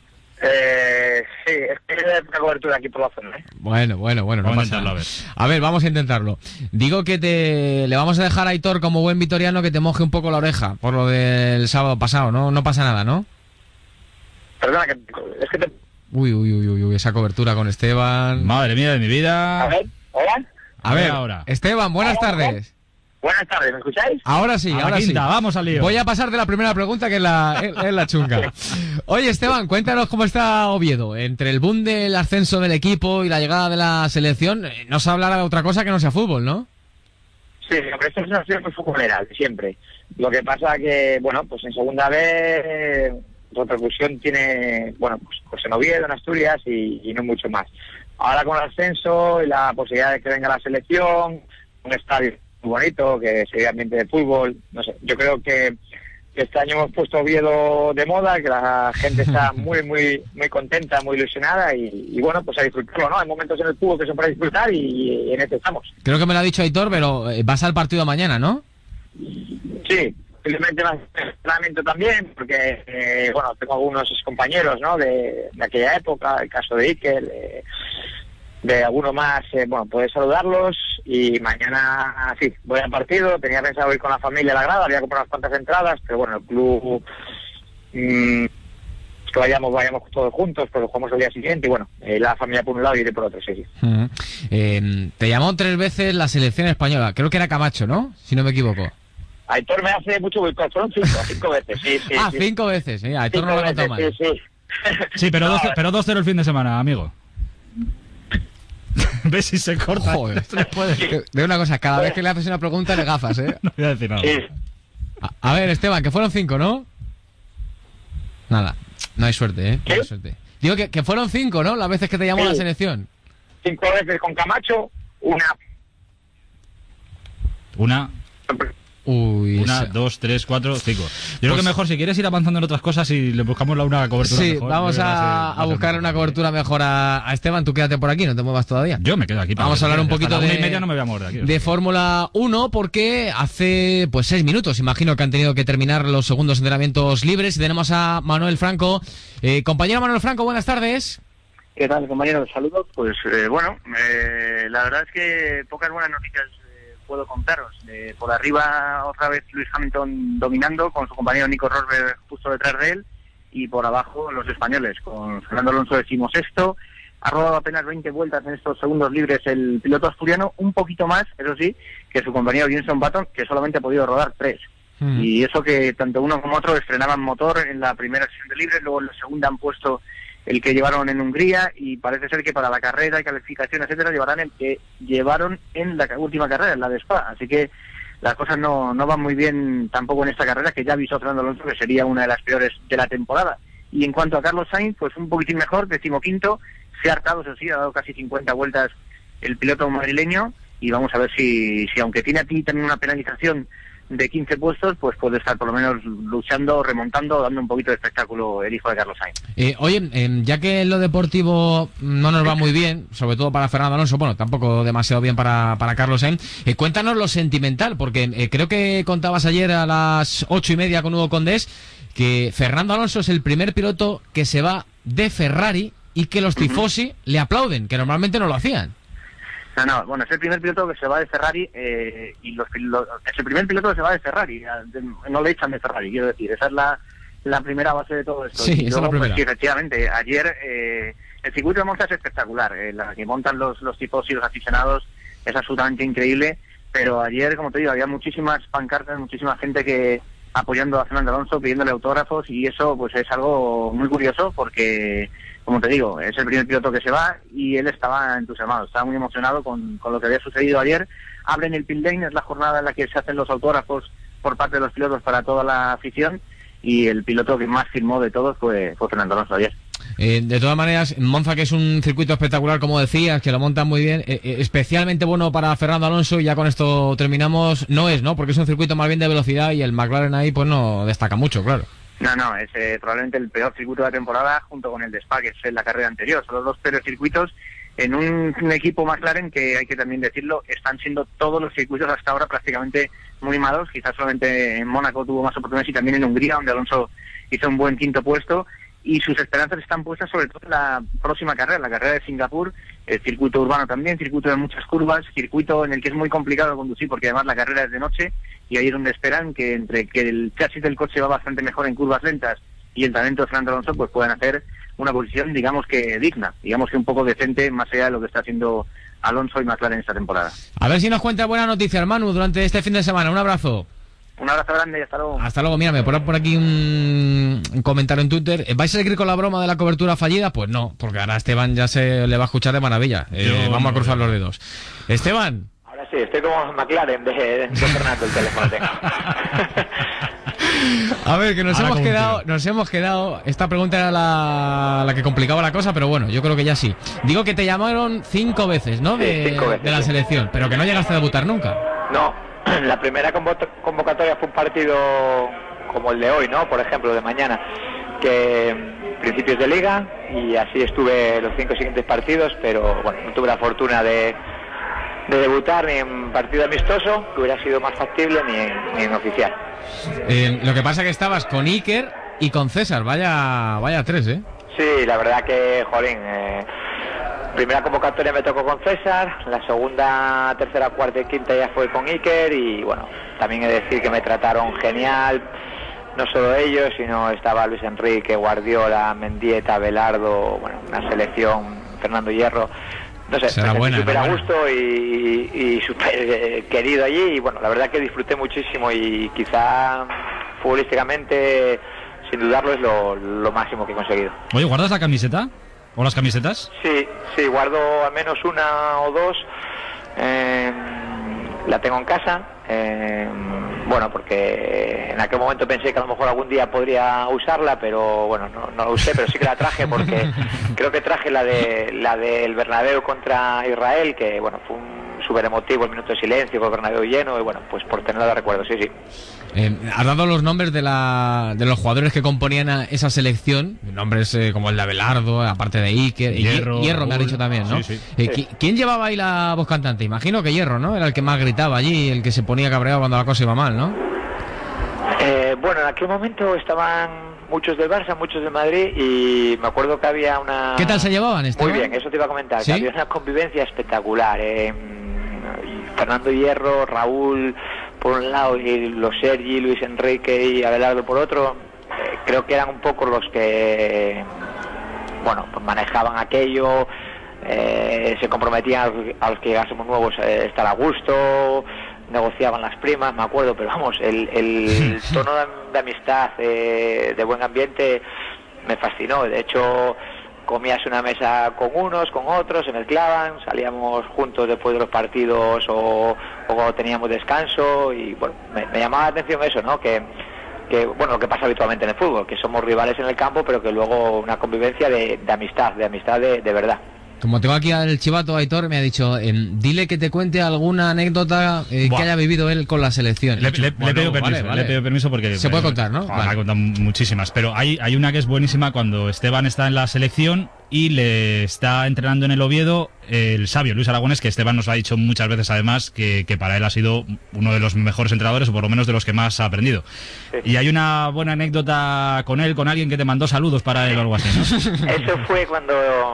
Eh, sí, es que hay una cobertura aquí por la zona, ¿eh? Bueno, bueno, bueno, no Vamos pasa a intentarlo, nada. a ver. A ver, vamos a intentarlo. Digo que te le vamos a dejar a Aitor, como buen vitoriano, que te moje un poco la oreja por lo del sábado pasado, ¿no? No pasa nada, ¿no? Perdona, que es que te... Uy, uy, uy, uy, uy, esa cobertura con Esteban. Madre mía de mi vida. A ver, ¿hola? A ver, ahora. Esteban, buenas Hola, tardes. Buenas tardes, ¿me escucháis? Ahora sí, A la ahora quinta, sí. vamos al lío. Voy a pasar de la primera pregunta, que es la, es, es la chunga. Oye, Esteban, cuéntanos cómo está Oviedo. Entre el boom del ascenso del equipo y la llegada de la selección, eh, no se hablará de otra cosa que no sea fútbol, ¿no? Sí, pero esto es una acción muy futbolera, de siempre. Lo que pasa que, bueno, pues en segunda vez repercusión tiene, bueno, pues, pues en Oviedo, en Asturias y, y no mucho más. ahora con el ascenso y la posibilidad de que venga la selección, un estadio muy bonito, que sería ambiente de fútbol, no sé, yo creo que este año hemos puesto Oviedo de moda, que la gente está muy, muy muy contenta, muy ilusionada y, y bueno, pues a disfrutarlo, ¿no? Hay momentos en el fútbol que son para disfrutar y, y en este estamos. Creo que me lo ha dicho Aitor, pero vas al partido mañana, ¿no? Sí, simplemente más entrenamiento también, porque, eh, bueno, tengo algunos compañeros, ¿no? De, de aquella época, el caso de Iker, de, de alguno más, eh, bueno, poder saludarlos y mañana, sí, voy al partido, tenía pensado ir con la familia a la grada, había comprado unas cuantas entradas, pero bueno, el club, mmm, que vayamos, vayamos todos juntos, porque jugamos el día siguiente y bueno, eh, la familia por un lado y iré por otro, sí, sí. Uh-huh. eh, te llamó tres veces la selección española, creo que era Camacho, ¿no? Si no me equivoco. Aitor me hace mucho boicot, fueron cinco, cinco veces, sí, sí. Ah, sí. cinco veces, sí, Aitor no lo ha contado mal. Sí, sí. Sí, pero No, dos, pero dos cero el fin de semana, amigo. ¿Ves si se corta? Joder. De una cosa, cada vez que le haces una pregunta le gafas, ¿eh? No voy a decir nada. Sí. A, a ver, Esteban, que fueron cinco, ¿no? Nada, no hay suerte, ¿eh? No hay suerte. Digo que, que fueron cinco, ¿no? Las veces que te llamó Sí. la selección. Cinco veces con Camacho, una... Una, Uy, una, esa- dos, tres, cuatro, cinco. Yo creo Pues- que mejor, si quieres ir avanzando en otras cosas y le buscamos la una cobertura Sí, mejor. vamos creo que va a, ser- va a ser buscar mejor. una cobertura mejor a, a Esteban. Tú quédate por aquí, no te muevas todavía. Yo me quedo aquí. Vamos a hablar un poquito Hasta la una de, y media no me voy a mover de aquí. de Fórmula uno porque hace pues seis minutos, imagino que han tenido que terminar los segundos entrenamientos libres y tenemos a Manuel Franco. Eh, compañero Manuel Franco, buenas tardes. ¿Qué tal, compañero? Saludos. Pues eh, bueno, eh, la verdad es que pocas buenas noticias eh, puedo contaros. Eh, por arriba, otra vez Lewis Hamilton dominando, con su compañero Nico Rosberg justo detrás de él, y por abajo los españoles, con Fernando Alonso decimosexto. Ha rodado apenas veinte vueltas en estos segundos libres el piloto asturiano, un poquito más, eso sí, que su compañero Jenson Button, que solamente ha podido rodar tres. Mm. Y eso que tanto uno como otro estrenaban motor en la primera sesión de libres, luego en la segunda han puesto el que llevaron en Hungría y parece ser que para la carrera y calificación, etcétera, llevarán el que llevaron en la última carrera, en la de Spa. Así que las cosas no, no van muy bien tampoco en esta carrera, que ya avisó Fernando Alonso que sería una de las peores de la temporada. Y en cuanto a Carlos Sainz, pues un poquitín mejor, decimoquinto, se ha hartado, eso sí, ha dado casi cincuenta vueltas el piloto madrileño, y vamos a ver si, si aunque tiene aquí también una penalización de quince puestos, pues puede estar por lo menos luchando, remontando, dando un poquito de espectáculo el hijo de Carlos Sainz. Eh, oye, eh, ya que en lo deportivo no nos va muy bien, sobre todo para Fernando Alonso, bueno, tampoco demasiado bien para, para Carlos Sainz, eh, cuéntanos lo sentimental, porque eh, creo que contabas ayer a las ocho y media con Hugo Condés que Fernando Alonso es el primer piloto que se va de Ferrari y que los tifosi le aplauden, que normalmente no lo hacían. No, no, bueno, es el primer piloto que se va de Ferrari eh, y los, los es el primer piloto que se va de Ferrari, no le echan de Ferrari, quiero decir, esa es la, la primera base de todo esto. Sí, y esa es la luego, primera. Pues, sí, efectivamente, ayer eh, el circuito de Monza es espectacular, eh, la que montan los, los tipos y los aficionados es absolutamente increíble, pero ayer, como te digo, había muchísimas pancartas, muchísima gente que apoyando a Fernando Alonso, pidiéndole autógrafos, y eso pues es algo muy curioso porque, como te digo, es el primer piloto que se va y él estaba entusiasmado, estaba muy emocionado con, con lo que había sucedido ayer. Abren el pit lane, es la jornada en la que se hacen los autógrafos por parte de los pilotos para toda la afición, y el piloto que más firmó de todos fue, fue Fernando Alonso ayer. Eh, de todas maneras, Monza, que es un circuito espectacular, como decías, que lo montan muy bien, eh, eh, especialmente bueno para Fernando Alonso, y ya con esto terminamos, no es, ¿no? Porque es un circuito más bien de velocidad y el McLaren ahí pues no destaca mucho, claro. No, no, es eh, probablemente el peor circuito de la temporada junto con el de Spa, que es en la carrera anterior. Son los dos peores circuitos en un, un equipo McLaren que, hay que también decirlo, están siendo todos los circuitos hasta ahora prácticamente muy malos. Quizás solamente en Mónaco tuvo más oportunidades y también en Hungría, donde Alonso hizo un buen quinto puesto. Y sus esperanzas están puestas sobre todo en la próxima carrera, la carrera de Singapur, el circuito urbano también, circuito de muchas curvas, circuito en el que es muy complicado conducir porque además la carrera es de noche, y ahí es donde esperan que entre que el chasis del coche va bastante mejor en curvas lentas y el talento de Fernando Alonso, pues puedan hacer una posición, digamos que digna, digamos que un poco decente, más allá de lo que está haciendo Alonso y McLaren esta temporada. A ver si nos cuenta buena noticia, hermano, durante este fin de semana. Un abrazo. Un abrazo grande y hasta luego. Hasta luego. Mira, me ponen por aquí un, un comentario en Twitter. ¿Vais a seguir con la broma de la cobertura fallida? Pues no, porque ahora a Esteban ya se le va a escuchar de maravilla. Eh, Yo vamos no a cruzar veo. los dedos. Esteban. Ahora sí, estoy como McLaren de, de Fernando, el teléfono tengo. A ver, que nos Ahora hemos como un quedado, tío. nos hemos quedado. Esta pregunta era la, la que complicaba la cosa, pero bueno, yo creo que ya sí. Digo que te llamaron cinco veces, ¿no? Sí, De, cinco veces, de la sí. selección, pero que no llegaste a debutar nunca. No, la primera convo- convocatoria fue un partido como el de hoy, ¿no? Por ejemplo, de mañana, que mm, principios de liga, y así estuve los cinco siguientes partidos, pero bueno, no tuve la fortuna de, de debutar ni en partido amistoso, que hubiera sido más factible, ni en, ni en oficial. Eh, lo que pasa que estabas con Iker y con César, vaya, vaya tres, ¿eh? Sí, la verdad que, jolín, eh, primera convocatoria me tocó con César, la segunda, tercera, cuarta y quinta ya fue con Iker, y bueno, también he de decir que me trataron genial, no solo ellos, sino estaba Luis Enrique, Guardiola, Mendieta, Belardo, bueno, una selección, Fernando Hierro, no sé, Será me buena, sentí súper a será gusto y, y súper eh, querido allí, y bueno, la verdad que disfruté muchísimo, y quizá futbolísticamente, sin dudarlo, es lo, lo máximo que he conseguido. Oye, ¿guardas la camiseta? ¿O las camisetas? Sí, sí, guardo al menos una o dos. Eh, la tengo en casa. Eh, bueno, porque en aquel momento pensé que a lo mejor algún día podría usarla, pero bueno, no, no la usé, pero sí que la traje porque creo que traje la de la del Bernabéu contra Israel, que bueno, fue un súper emotivo el minuto de silencio con el Bernabéu lleno, y bueno, pues por tenerla de recuerdo, sí, sí. Eh, has dado los nombres de, la, de los jugadores que componían a esa selección, nombres eh, como el de Abelardo, aparte de Iker, y Hierro, Hierro me ha Raúl. dicho también, ¿no? Sí, sí. Eh, ¿qui- ¿Quién llevaba ahí la voz cantante? Imagino que Hierro, ¿no? Era el que más gritaba allí, el que se ponía cabreado cuando la cosa iba mal, ¿no? Eh, bueno, en aquel momento estaban muchos del Barça, muchos del Madrid, y me acuerdo que había una... ¿Qué tal se llevaban, Esteban? Muy bien, eso te iba a comentar, ¿Sí? que había una convivencia espectacular. eh, Fernando Hierro, Raúl por un lado, y los Sergi, Luis Enrique y Abelardo por otro, eh, creo que eran un poco los que, bueno, pues manejaban aquello, eh, se comprometían a los, a los que llegásemos nuevos a estar a gusto, negociaban las primas, me acuerdo, pero vamos, el, el tono de, de amistad, eh, de buen ambiente, me fascinó. De hecho, comías una mesa con unos, con otros, se mezclaban, salíamos juntos después de los partidos o, o cuando teníamos descanso, y bueno, me, me llamaba la atención eso, ¿no? Que, que, bueno, lo que pasa habitualmente en el fútbol, que somos rivales en el campo, pero que luego una convivencia de, de amistad, de amistad de, de verdad. Como tengo aquí al chivato Aitor, me ha dicho, eh, dile que te cuente alguna anécdota eh, que haya vivido él con la selección. Le, le- le Bueno, pido vale, permiso, vale. le pido permiso porque... Se puede contar, ¿no? Joder, Vale. ha contado muchísimas, pero hay, hay una que es buenísima cuando Esteban está en la selección y le está entrenando en el Oviedo el sabio Luis Aragonés, que Esteban nos ha dicho muchas veces además que, que para él ha sido uno de los mejores entrenadores, o por lo menos de los que más ha aprendido. Y hay una buena anécdota con él, con alguien que te mandó saludos para él o algo así, ¿no? Eso fue cuando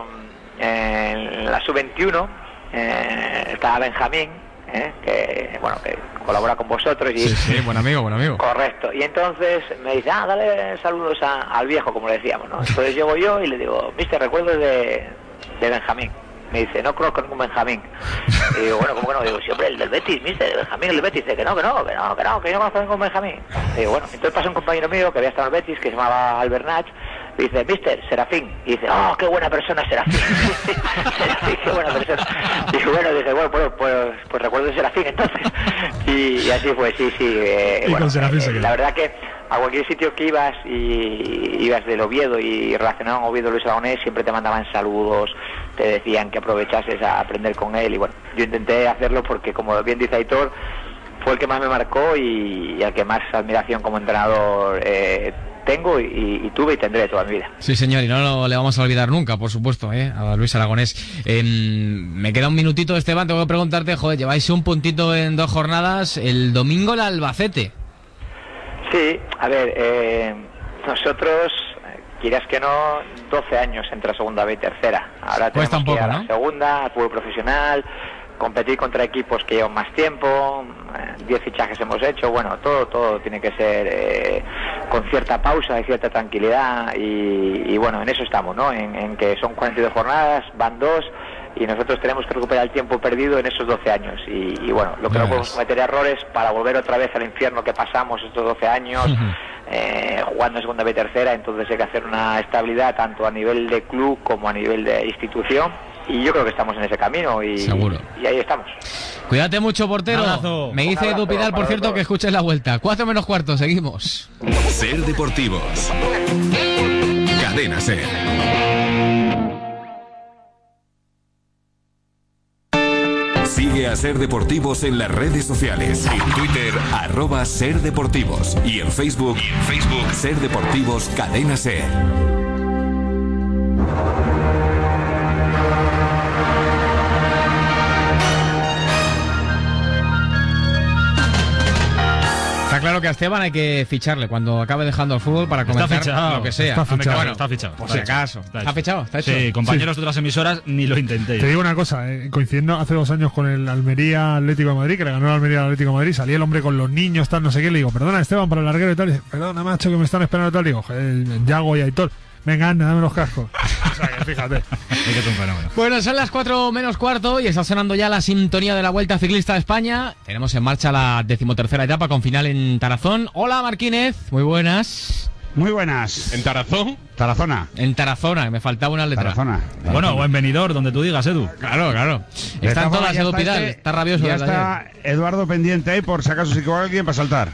eh, en la sub veintiuno eh, estaba Benjamín, eh, que bueno, que colabora con vosotros, y Sí, sí, buen amigo, buen amigo. correcto, y entonces me dice, ah, dale saludos a- al viejo, como le decíamos, ¿no? Entonces llego yo y le digo, mister, recuerdos de, de Benjamín. Me dice, no conozco ningún Benjamín. Y digo, bueno, ¿cómo que no? Digo, sí, hombre, el del Betis, mister, el Benjamín, el del Betis. Dice que no, que no, que no, que no, que yo no conozco ningún Benjamín. Y digo, bueno, entonces pasa un compañero mío que había estado en el Betis, que se llamaba Albert Nach, y dice, mister, Serafín. Y dice, oh, qué buena persona Serafín. Serafín, qué buena persona. Y bueno, dice, bueno, pues, pues, pues recuerdo de Serafín entonces. Y, y así fue, sí, sí. Eh, Y con bueno, Serafín eh, se quedó. la verdad que a cualquier sitio que ibas y ibas del Oviedo y relacionado con Oviedo Luis Aragonés, siempre te mandaban saludos, te decían que aprovechases a aprender con él, y bueno, yo intenté hacerlo porque, como bien dice Aitor, fue el que más me marcó y, y al que más admiración como entrenador eh, tengo y, y tuve y tendré toda mi vida. Sí, señor, y no lo, le vamos a olvidar nunca, por supuesto, ¿eh? A Luis Aragonés. Eh, me queda un minutito, Esteban, tengo que preguntarte, joder, lleváis un puntito en dos jornadas, el domingo el Albacete. Sí, a ver, eh, nosotros, eh, quieras que no, doce años entre segunda B y tercera. Ahora Cuesta tenemos un que ir poco, a la ¿no? segunda, al fútbol profesional, competir contra equipos que llevan más tiempo, eh, diez fichajes hemos hecho, bueno, todo todo tiene que ser eh, con cierta pausa y cierta tranquilidad, y, y bueno, en eso estamos, ¿no? En, en que son cuarenta y dos jornadas, van dos, y nosotros tenemos que recuperar el tiempo perdido en esos doce años, y, y bueno, lo que no podemos cometer errores para volver otra vez al infierno que pasamos estos doce años, eh, jugando en segunda B y tercera. Entonces hay que hacer una estabilidad tanto a nivel de club como a nivel de institución, y yo creo que estamos en ese camino y, Seguro. y ahí estamos. Cuídate mucho, portero. Abrazo. Me dice abrazo Edu Pidal, por para cierto, todos. que escuches la vuelta. Cuatro menos cuarto, seguimos. Ser Deportivos. Cadena Ser. Sigue a Ser Deportivos en las redes sociales. En Twitter, arroba Ser Deportivos. Y en Facebook, y en Facebook, Ser Deportivos Cadena Ser. Está claro que a Esteban hay que ficharle cuando acabe dejando el fútbol para comenzar Está fichado, lo que sea. Está fichado, Bueno, está fichado. por está si hecho, acaso. Está, ¿Está hecho. fichado? ¿Está hecho? Sí, compañeros Sí. de otras emisoras ni lo intentéis. Te digo una cosa, eh, coincidiendo hace dos años con el Almería Atlético de Madrid, que le ganó el Almería al Atlético de Madrid, salía el hombre con los niños, tal, no sé qué, le digo, perdona Esteban para el larguero y tal, y dice, perdona macho que me están esperando y tal, digo, joder, Yago y Aitor, venga anda, dame los cascos. O sea, que fíjate. Es que es un fenómeno. Bueno, son las cuatro menos cuarto y está sonando ya la sintonía de la Vuelta Ciclista de España. Tenemos en marcha la decimotercera etapa con final en Tarazón. Hola Marquínez, muy buenas. Muy buenas. ¿En Tarazón? Tarazona. En Tarazona, me faltaba una letra. Tarazona. Bueno, o en Benidorm, donde tú digas, Edu. Claro, claro. Están todas, Edu Pidal, está rabioso Ya desde está ayer. Eduardo pendiente ahí por si acaso si queda alguien para saltar.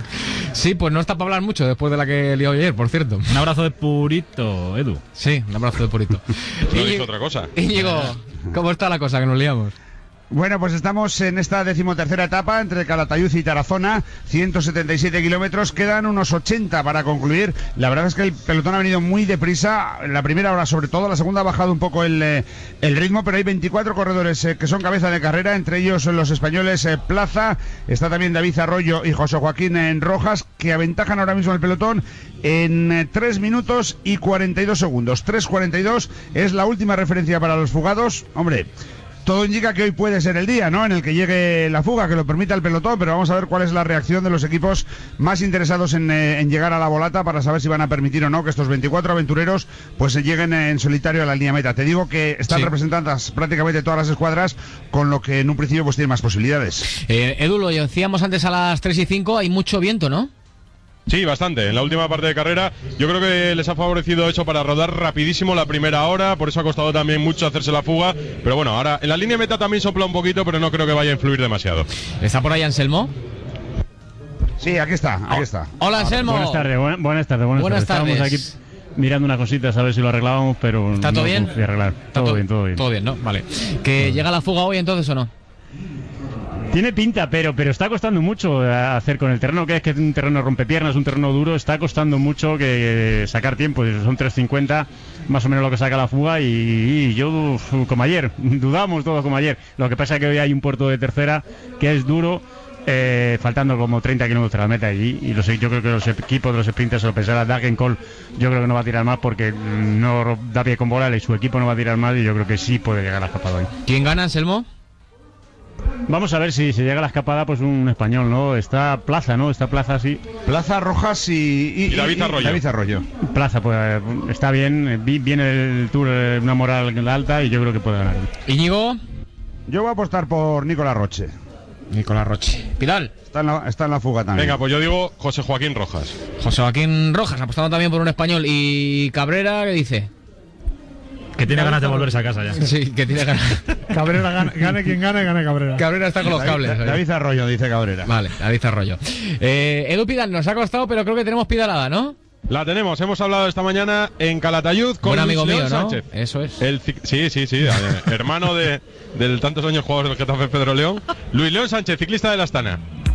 Sí, pues no está para hablar mucho después de la que lió ayer, por cierto. Un abrazo de Purito, Edu. Sí, un abrazo de Purito. No he dicho otra cosa. Íñigo, ¿cómo está la cosa que nos liamos? Bueno, pues estamos en esta decimotercera etapa entre Calatayud y Tarazona, ciento setenta y siete kilómetros, quedan unos ochenta para concluir. La verdad es que el pelotón ha venido muy deprisa, la primera hora sobre todo, la segunda ha bajado un poco el, eh, el ritmo, pero hay veinticuatro corredores eh, que son cabeza de carrera, entre ellos los españoles eh, Plaza, está también David Arroyo y José Joaquín en Rojas, que aventajan ahora mismo el pelotón en eh, tres minutos y cuarenta y dos segundos. tres cuarenta y dos es la última referencia para los fugados. Hombre, todo indica que hoy puede ser el día, ¿no?, en el que llegue la fuga, que lo permita el pelotón, pero vamos a ver cuál es la reacción de los equipos más interesados en, eh, en llegar a la volata para saber si van a permitir o no que estos veinticuatro aventureros pues se lleguen en solitario a la línea meta. Te digo que están Sí. representadas prácticamente todas las escuadras, con lo que en un principio pues tienen más posibilidades. Eh, Edu, lo decíamos antes a las tres y cinco, hay mucho viento, ¿no? Sí, bastante. En la última parte de carrera yo creo que les ha favorecido eso para rodar rapidísimo la primera hora, por eso ha costado también mucho hacerse la fuga, pero bueno, ahora en la línea meta también sopla un poquito, pero no creo que vaya a influir demasiado. ¿Está por ahí Anselmo? Sí, aquí está, aquí está. Hola Anselmo. Buenas tardes, buenas, buenas tardes. Buenas, Buenas tardes. tardes. Estábamos aquí mirando unas cositas a ver si lo arreglábamos, pero ¿Está todo no bien? confío arreglar. Todo, to- bien, todo bien. Todo bien, ¿no? Vale. ¿Que llega la fuga hoy entonces o no? Tiene pinta, pero pero está costando mucho hacer con el terreno, que es que es un terreno rompepiernas, un terreno duro, está costando mucho que sacar tiempo. Son tres cincuenta más o menos lo que saca la fuga y, y yo, uf, como ayer, dudamos todo como ayer. Lo que pasa es que hoy hay un puerto de tercera que es duro, eh, faltando como treinta kilómetros de la meta allí, y los, yo creo que los equipos de los sprinters se lo pensará. Dagenkol yo creo que no va a tirar más porque no da pie con bola y su equipo no va a tirar más, y yo creo que sí puede llegar a la escapada hoy. ¿Quién gana, Anselmo? Vamos a ver si se llega a la escapada, pues un español, ¿no? Está Plaza, ¿no? Está Plaza, sí. Plaza, Rojas y, y, Y David Arroyo. David Arroyo. Plaza, pues eh, está bien, eh, vi- viene el Tour eh, una moral alta y yo creo que puede ganar. Íñigo. Yo voy a apostar por Nicolás Roche. Nicolás Roche. Pidal. Está en la, está en la fuga también. Venga, pues yo digo José Joaquín Rojas. José Joaquín Rojas, apostando también por un español. ¿Y Cabrera qué dice? Que tiene ganas de volverse a casa ya. Sí, que tiene ganas. Cabrera gane, gane quien gane, gane Cabrera. Cabrera está con los David, cables. David Arroyo, dice Cabrera. Vale, David Arroyo. Eh, Edu Pidal, nos ha costado, pero creo que tenemos pidalada, ¿no? La tenemos, hemos hablado esta mañana en Calatayud con Buen amigo Luis mío, León ¿no? Sánchez. Eso es. El cic- sí, sí, sí, eh, hermano de, del tantos años jugador del Getafe Pedro León. Luis León Sánchez, ciclista de la Astana.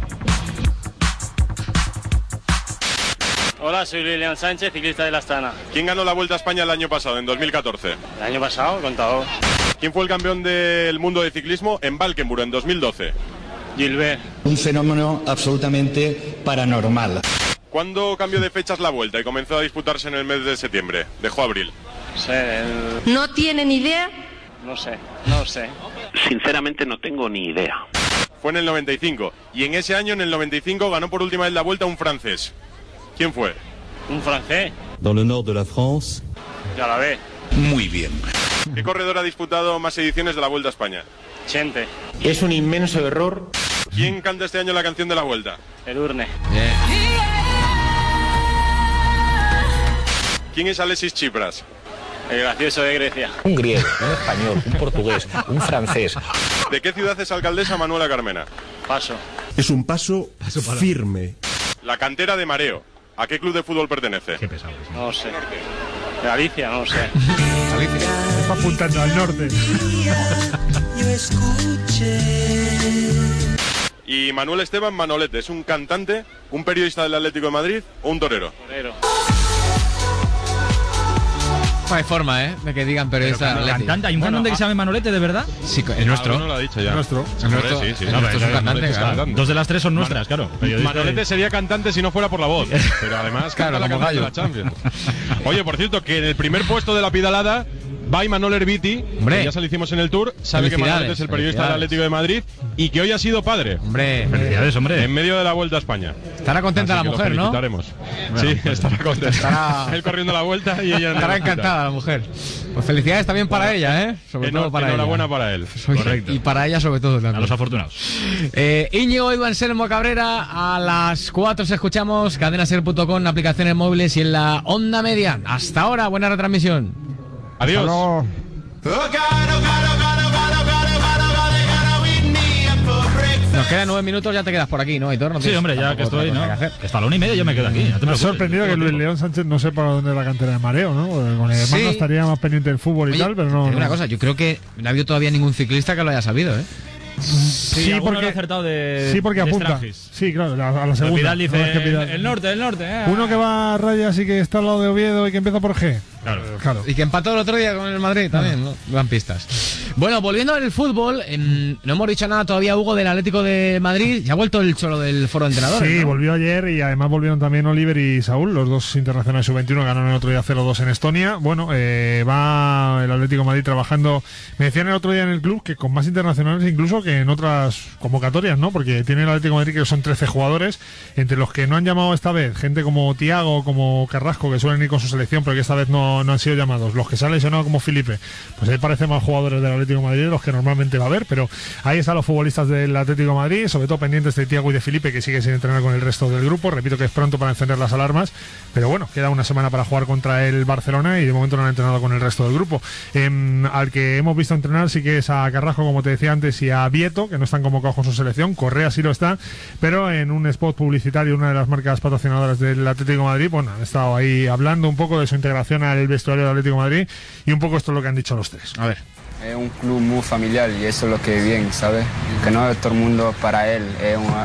Hola, soy Luis León Sánchez, ciclista de la Astana. ¿Quién ganó la Vuelta a España el año pasado, en dos mil catorce? El año pasado, contador. ¿Quién fue el campeón del mundo de ciclismo en Valkenburg en dos mil doce? Gilbert. Un fenómeno absolutamente paranormal. ¿Cuándo cambió de fechas la Vuelta y comenzó a disputarse en el mes de septiembre? Dejó abril. No sé, el- ¿No tienen idea? no sé, no sé. Sinceramente no tengo ni idea. Fue en el noventa y cinco. Y en ese año, en el noventa y cinco, ganó por última vez la Vuelta un francés. ¿Quién fue? ¿Un francés? Dans le nord de la France. Ya la ve. Muy bien. ¿Qué corredor ha disputado más ediciones de la Vuelta a España? Chente. Es un inmenso error. ¿Quién canta este año la canción de la Vuelta? El Urne. ¿Quién es Alexis Tsipras? El gracioso de Grecia. Un griego, un español, un portugués, un francés. ¿De qué ciudad es alcaldesa Manuela Carmena? Paso. Es un paso, paso firme. La cantera de Mareo. ¿A qué club de fútbol pertenece? Qué pesado. No sé. Galicia, no sé. Galicia. Está apuntando al norte. ¿Y Manuel Esteban Manolete es un cantante, un periodista del Atlético de Madrid o un torero? Torero. No hay forma, ¿eh? De que digan periodista. Pero cantante, ¿hay un cantante que se llama Manolete, de verdad? Sí, el nuestro. Ah, uno lo ha dicho ya. El nuestro. El nuestro, sí, sí. el nuestro es un cantante, claro. Dos de las tres son nuestras, claro. Manolete sería cantante si no fuera por la voz. Pero además Claro, canta la como canción de gallo. la Champions. Oye, por cierto, que en el primer puesto de la Pidalada va Imanol Herbiti, Hombre. que ya se lo hicimos en el Tour, sabe que Felicidades, Manolete es el periodista del felicidades. Atlético de Madrid y que hoy ha sido padre. Hombre, Felicidades, hombre. En medio de la Vuelta a España. estará contenta Así la que mujer, lo ¿no? felicitaremos. Bueno, sí, estará contenta. estará- Él corriendo la vuelta y ella en la Estará vuelta. encantada la mujer. Pues felicidades también para ella, ¿eh? Sobre Enhor- todo para enhorabuena ella. para él. Correcto. Y para ella sobre todo también. A los afortunados. Eh, Íñigo Ivo Anselmo Cabrera, a las cuatro os escuchamos, cadenaser punto com, aplicaciones móviles y en la onda media. Hasta ahora, buena retransmisión. Adiós. Hasta luego. Nos quedan nueve minutos, ya te quedas por aquí, ¿no, Aitor? No Sí, tienes hombre, ya tampoco que estoy, otra ¿no? cosa que hacer. Que hasta la una y media yo me quedo aquí. No te Me ha preocupes. sorprendido que Tengo Luis tiempo. León Sánchez no sepa dónde es la cantera de Mareo, ¿no? Porque con el hermano Sí. estaría más pendiente del fútbol y Oye, tal, pero no. te digo una no. cosa, yo creo que no ha habido todavía ningún ciclista que lo haya sabido, ¿eh? Sí, Sí, alguno porque- lo ha acertado de Sí, porque de apunta. Strangis. Sí, claro, a, a la Pero segunda. Vidal dice No, es que Vidal- el, el norte, el norte. eh. Uno que va a rayas y que está al lado de Oviedo y que empieza por G. Claro. Claro. Y que empató el otro día con el Madrid también, ¿no? Dan pistas. Bueno, volviendo al fútbol, em, no hemos dicho nada todavía, Hugo, del Atlético de Madrid. Ya ha vuelto el cholo del foro de entrenadores, Sí, ¿no? volvió ayer y además volvieron también Oliver y Saúl, los dos internacionales sub veintiuno, ganaron el otro día cero dos en Estonia. Bueno, eh, va el Atlético de Madrid trabajando, me decían el otro día en el club, que con más internacionales incluso que en otras convocatorias, ¿no? Porque tiene el Atlético de Madrid que son trece jugadores, entre los que no han llamado esta vez, gente como Tiago, como Carrasco, que suelen ir con su selección, pero que esta vez no, no han sido llamados. Los que se han lesionado como Felipe, pues ahí parecen más jugadores del Atlético de Madrid de los que normalmente va a haber, pero ahí están los futbolistas del Atlético de Madrid, sobre todo pendientes de Tiago y de Felipe, que siguen sin entrenar con el resto del grupo. Repito que es pronto para encender las alarmas, pero bueno, queda una semana para jugar contra el Barcelona y de momento no han entrenado con el resto del grupo. Em, al que hemos visto entrenar sí que es a Carrasco, como te decía antes, y a Vieto, que no están convocados con su selección. Correa sí lo está, pero en un spot publicitario, una de las marcas patrocinadoras del Atlético de Madrid, bueno, han estado ahí hablando un poco de su integración al vestuario del Atlético de Madrid y un poco esto es lo que han dicho los tres. A ver. Es un club muy familiar y eso es lo que bien, ¿sabes? Que no es todo el mundo para él, es un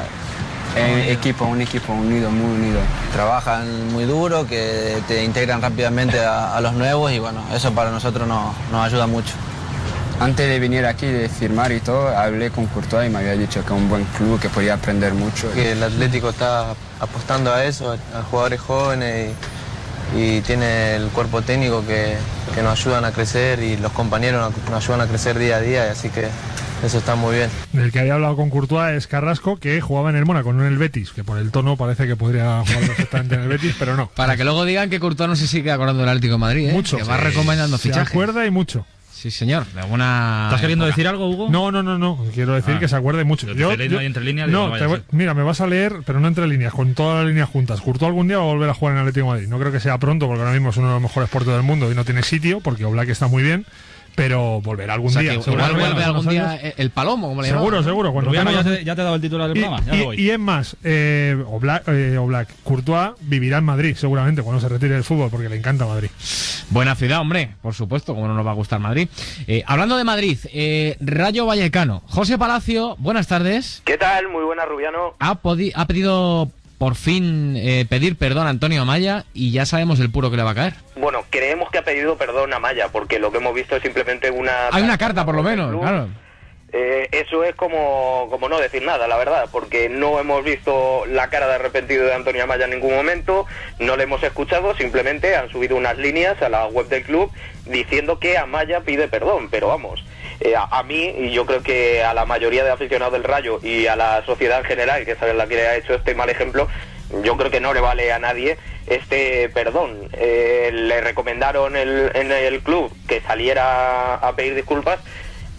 es equipo, un equipo unido, muy unido. Trabajan muy duro, que te integran rápidamente a, a los nuevos y bueno, eso para nosotros nos, nos ayuda mucho. Antes de venir aquí, de firmar y todo, hablé con Courtois y me había dicho que es un buen club, que podía aprender mucho. Que el Atlético está apostando a eso, a, a jugadores jóvenes y, y tiene el cuerpo técnico que, que nos ayudan a crecer y los compañeros nos, nos ayudan a crecer día a día, y así que eso está muy bien. El que había hablado con Courtois es Carrasco, que jugaba en el Mónaco, no en el Betis, que por el tono parece que podría jugar perfectamente en el Betis, pero no. Para que luego digan que Courtois no se sigue acordando del Atlético de Madrid, ¿eh? Mucho. Que va recomendando Se fichajes. acuerda y mucho. Sí, señor. De alguna ¿Estás queriendo época. decir algo, Hugo? No, no, no, no. Quiero decir Ah. que se acuerde mucho. Pero te estoy leyendo ahí entre líneas y no, no vaya te a voy- ser. mira, me vas a leer, pero no entre líneas, con todas las líneas juntas. Courtois algún día va a volver a jugar en el Atlético de Madrid. No creo que sea pronto, porque ahora mismo es uno de los mejores porteros del mundo y no tiene sitio, porque Oblak está muy bien, pero volverá algún O sea, día. que igual seguramente vuelve en algún unos día años. el Palomo, como le Seguro, llamaban, ¿no? seguro. Cuando Rubiano, tenga- ya te, ya te he dado el título del y, programa, ya y- lo voy. y es más, eh, Oblak, eh, Oblak, Courtois vivirá en Madrid, seguramente, cuando se retire del fútbol, porque le encanta Madrid. Buena ciudad, hombre, por supuesto, como no nos va a gustar Madrid. Eh, hablando de Madrid, eh, Rayo Vallecano. José Palacio, buenas tardes. ¿Qué tal? Muy buena, Rubiano. Ha, podi- ha pedido por fin eh, pedir perdón a Antonio Amaya y ya sabemos el puro que le va a caer. Bueno, creemos que ha pedido perdón a Maya, porque lo que hemos visto es simplemente una... Hay una carta, por lo menos, club. claro. Eh, eso es como, como no decir nada, la verdad, porque no hemos visto la cara de arrepentido de Antonio Amaya en ningún momento, no le hemos escuchado, simplemente han subido unas líneas a la web del club diciendo que Amaya pide perdón, pero vamos, eh, a, a mí, y yo creo que a la mayoría de aficionados del Rayo y a la sociedad en general, que es la que le ha hecho este mal ejemplo, yo creo que no le vale a nadie este perdón. Eh, le recomendaron el, en el club que saliera a pedir disculpas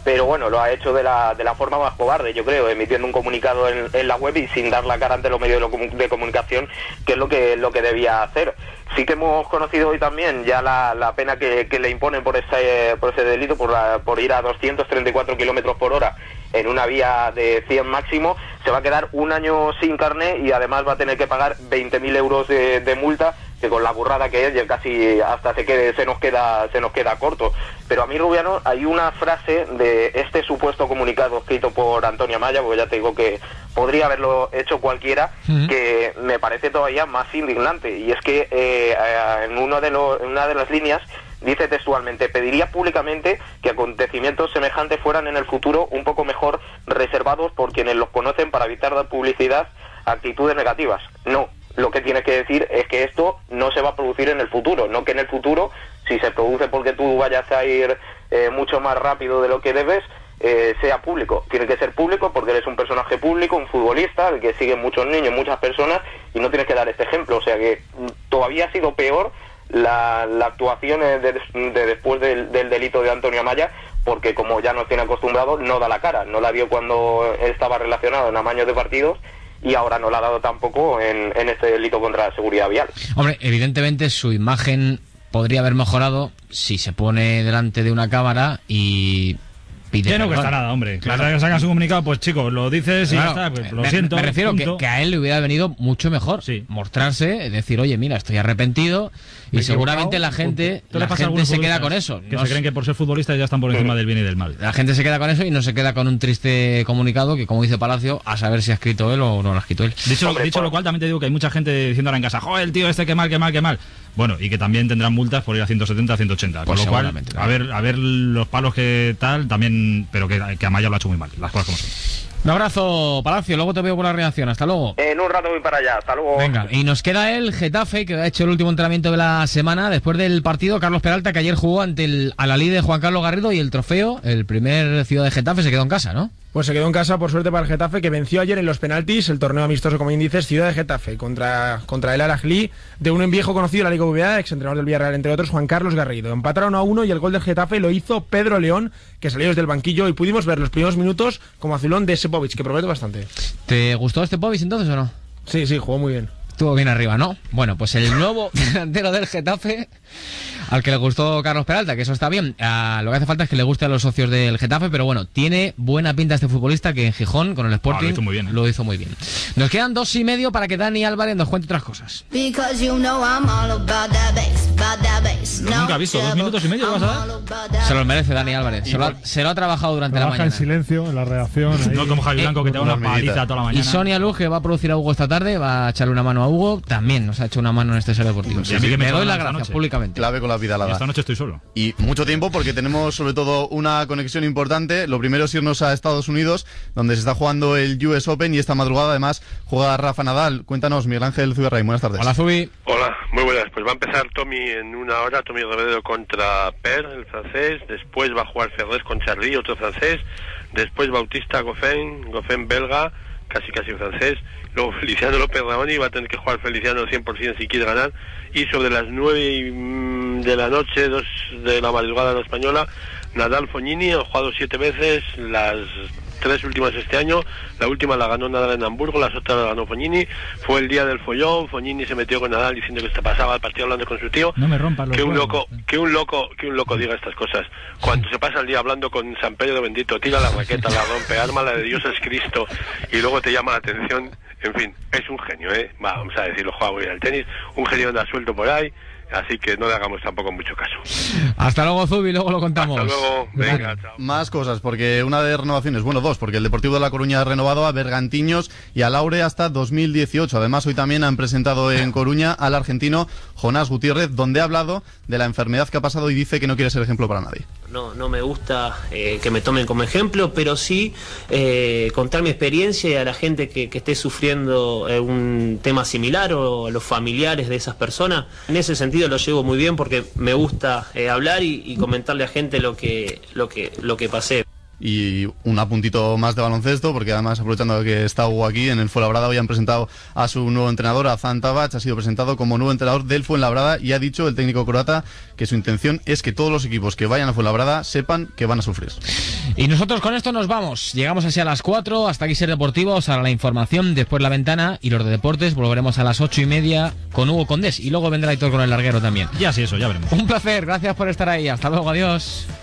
pero bueno, lo ha hecho de la, de la forma más cobarde, yo creo, emitiendo un comunicado en, en la web y sin dar la cara ante los medios de, lo, de comunicación, que es lo que, lo que debía hacer. Sí que hemos conocido hoy también ya la, la pena que, que le imponen por ese, por ese delito, por, la, por ir a doscientos treinta y cuatro kilómetros por hora en una vía de cien máximo. Se va a quedar un año sin carné y además va a tener que pagar veinte mil euros de, de multa, que con la burrada que es ya casi hasta se quede, se nos queda se nos queda corto. Pero a mí, Rubiano, hay una frase de este supuesto comunicado escrito por Antonio Amaya, porque ya te digo que podría haberlo hecho cualquiera, uh-huh. que me parece todavía más indignante, y es que eh, en, uno de los, en una de las líneas dice textualmente: pediría públicamente que acontecimientos semejantes fueran en el futuro un poco mejor reservados por quienes los conocen para evitar dar publicidad a actitudes negativas. No, lo que tienes que decir es que esto no se va a producir en el futuro, no que en el futuro, si se produce porque tú vayas a ir eh, mucho más rápido de lo que debes, eh, sea público. Tiene que ser público porque eres un personaje público, un futbolista, al que siguen muchos niños, muchas personas, y no tienes que dar este ejemplo. O sea que todavía ha sido peor la, la actuación de, de después del, del delito de Antonio Amaya, porque como ya nos tiene acostumbrados, no da la cara. No la dio cuando estaba relacionado en amaños de partidos, y ahora no la ha dado tampoco en, en este delito contra la seguridad vial. Hombre, evidentemente su imagen podría haber mejorado si se pone delante de una cámara y pide ya no perdón. cuesta nada, hombre. Claro, que sacas un comunicado, pues chicos, lo dices y claro, ya está, pues, lo me, siento. Me refiero que, que a él le hubiera venido mucho mejor sí. mostrarse, decir, oye, mira, estoy arrepentido, y me seguramente la gente, la gente se queda con eso. Que no se creen que por ser futbolistas ya están por encima del bien y del mal. La gente se queda con eso y no se queda con un triste comunicado que, como dice Palacio, a saber si ha escrito él o no lo ha escrito él. Dicho, Hombre, dicho pues... lo cual, también te digo que hay mucha gente diciendo ahora en casa, joder, el tío este, qué mal, qué mal, qué mal. Bueno, y que también tendrán multas por ir a ciento setenta, a ciento ochenta. Pues con lo cual, a ver, a ver los palos que tal, también, pero que, que Amaya lo ha hecho muy mal, las cosas como son. Un abrazo, Palacio, luego te veo por la reacción, hasta luego. En un rato voy para allá, hasta luego. Venga, y nos queda el Getafe, que ha hecho el último entrenamiento de la semana, después del partido Carlos Peralta, que ayer jugó ante el Alalí de Juan Carlos Garrido, y el trofeo, el primer ciudad de Getafe, se quedó en casa, ¿no? Pues se quedó en casa, por suerte para el Getafe, que venció ayer en los penaltis el torneo amistoso, como bien dices, Ciudad de Getafe, contra, contra el Al-Ahly, de un viejo conocido de la Liga V B A, exentrenador del Villarreal, entre otros, Juan Carlos Garrido. Empataron a uno y el gol del Getafe lo hizo Pedro León, que salió desde el banquillo, y pudimos ver los primeros minutos como azulón de Sepovic, que promete bastante. ¿Te gustó este Sepovic entonces o no? Sí, sí, jugó muy bien. Estuvo bien arriba, ¿no? Bueno, pues el nuevo delantero del Getafe, al que le gustó Carlos Peralta, que eso está bien. Uh, lo que hace falta es que le guste a los socios del Getafe, pero bueno, tiene buena pinta este futbolista, que en Gijón, con el Sporting, ah, lo, hizo muy bien, ¿eh? lo hizo muy bien. Nos quedan dos y medio para que Dani Álvarez nos cuente otras cosas. You know nunca ha visto, dos minutos y medio lo vas a dar. Se los merece Dani Álvarez, se lo, ha, se lo ha trabajado durante Trabaja la mañana. en silencio, en la reacción. Ahí. No como Javi Blanco, eh, que te da una paliza toda la mañana. Y Sonia Luz, que va a producir a Hugo esta tarde, va a echarle una mano a Hugo, también nos ha hecho una mano en este Ser Deportivo. Sí, sí, me, me doy las gracias públicamente. Clave con la vidalada. Esta noche estoy solo. Y mucho tiempo, porque tenemos sobre todo una conexión importante. Lo primero es irnos a Estados Unidos, donde se está jugando el U S Open, y esta madrugada además juega Rafa Nadal. Cuéntanos, Miguel Ángel Zuberray, buenas tardes. Hola, Zubi. Hola, muy buenas. Pues va a empezar Tommy en una hora, Tommy Robredo contra Per, el francés. Después va a jugar Ferrer con Charly, otro francés. Después Bautista Goffin, Goffin belga, casi casi francés. Luego Feliciano López Ramoni, va a tener que jugar Feliciano cien por ciento si quiere ganar. Y sobre las nueve de la noche, dos de la madrugada en la española, Nadal Fognini, ha jugado siete veces, las tres últimas este año. La última la ganó Nadal en Hamburgo, las otras la ganó Fognini. Fue el día del follón, Fognini se metió con Nadal diciendo que se pasaba el partido hablando con su tío. No me rompas los que un huevos. loco, que un loco, que un loco diga estas cosas. Cuando se pasa el día hablando con San Pedro bendito, tira la raqueta, la rompe, arma la de Dios es Cristo, y luego te llama la atención. En fin, es un genio, ¿eh? Vamos a decirlo, juega muy bien al tenis, un genio anda suelto por ahí. Así que no le hagamos tampoco mucho caso. Hasta luego, Zubi, luego lo contamos. Hasta luego, venga, chao. Más cosas, porque una de renovaciones, bueno, dos, porque el Deportivo de La Coruña ha renovado a Bergantiños y a Laure hasta dos mil dieciocho. Además, hoy también han presentado en Coruña al argentino Jonás Gutiérrez, donde ha hablado de la enfermedad que ha pasado y dice que no quiere ser ejemplo para nadie. No, no me gusta eh, que me tomen como ejemplo, pero sí eh, contar mi experiencia y a la gente que, que esté sufriendo eh, un tema similar, o a los familiares de esas personas. En ese sentido lo llevo muy bien, porque me gusta eh, hablar y, y comentarle a gente lo que, lo que, lo que pasé. Y un apuntito más de baloncesto, porque además, aprovechando que está Hugo aquí, en el Fuenlabrada hoy han presentado a su nuevo entrenador, a Zan Tabac, ha sido presentado como nuevo entrenador del Fuenlabrada y ha dicho el técnico croata que su intención es que todos los equipos que vayan a Fuenlabrada sepan que van a sufrir. Y nosotros con esto nos vamos. Llegamos así a las cuatro, hasta aquí Ser Deportivos, ahora la información, después la ventana y los de deportes. Volveremos a las ocho y media con Hugo Condés y luego vendrá Aitor con el larguero también. Ya sí, eso, ya veremos. Un placer, gracias por estar ahí. Hasta luego, adiós.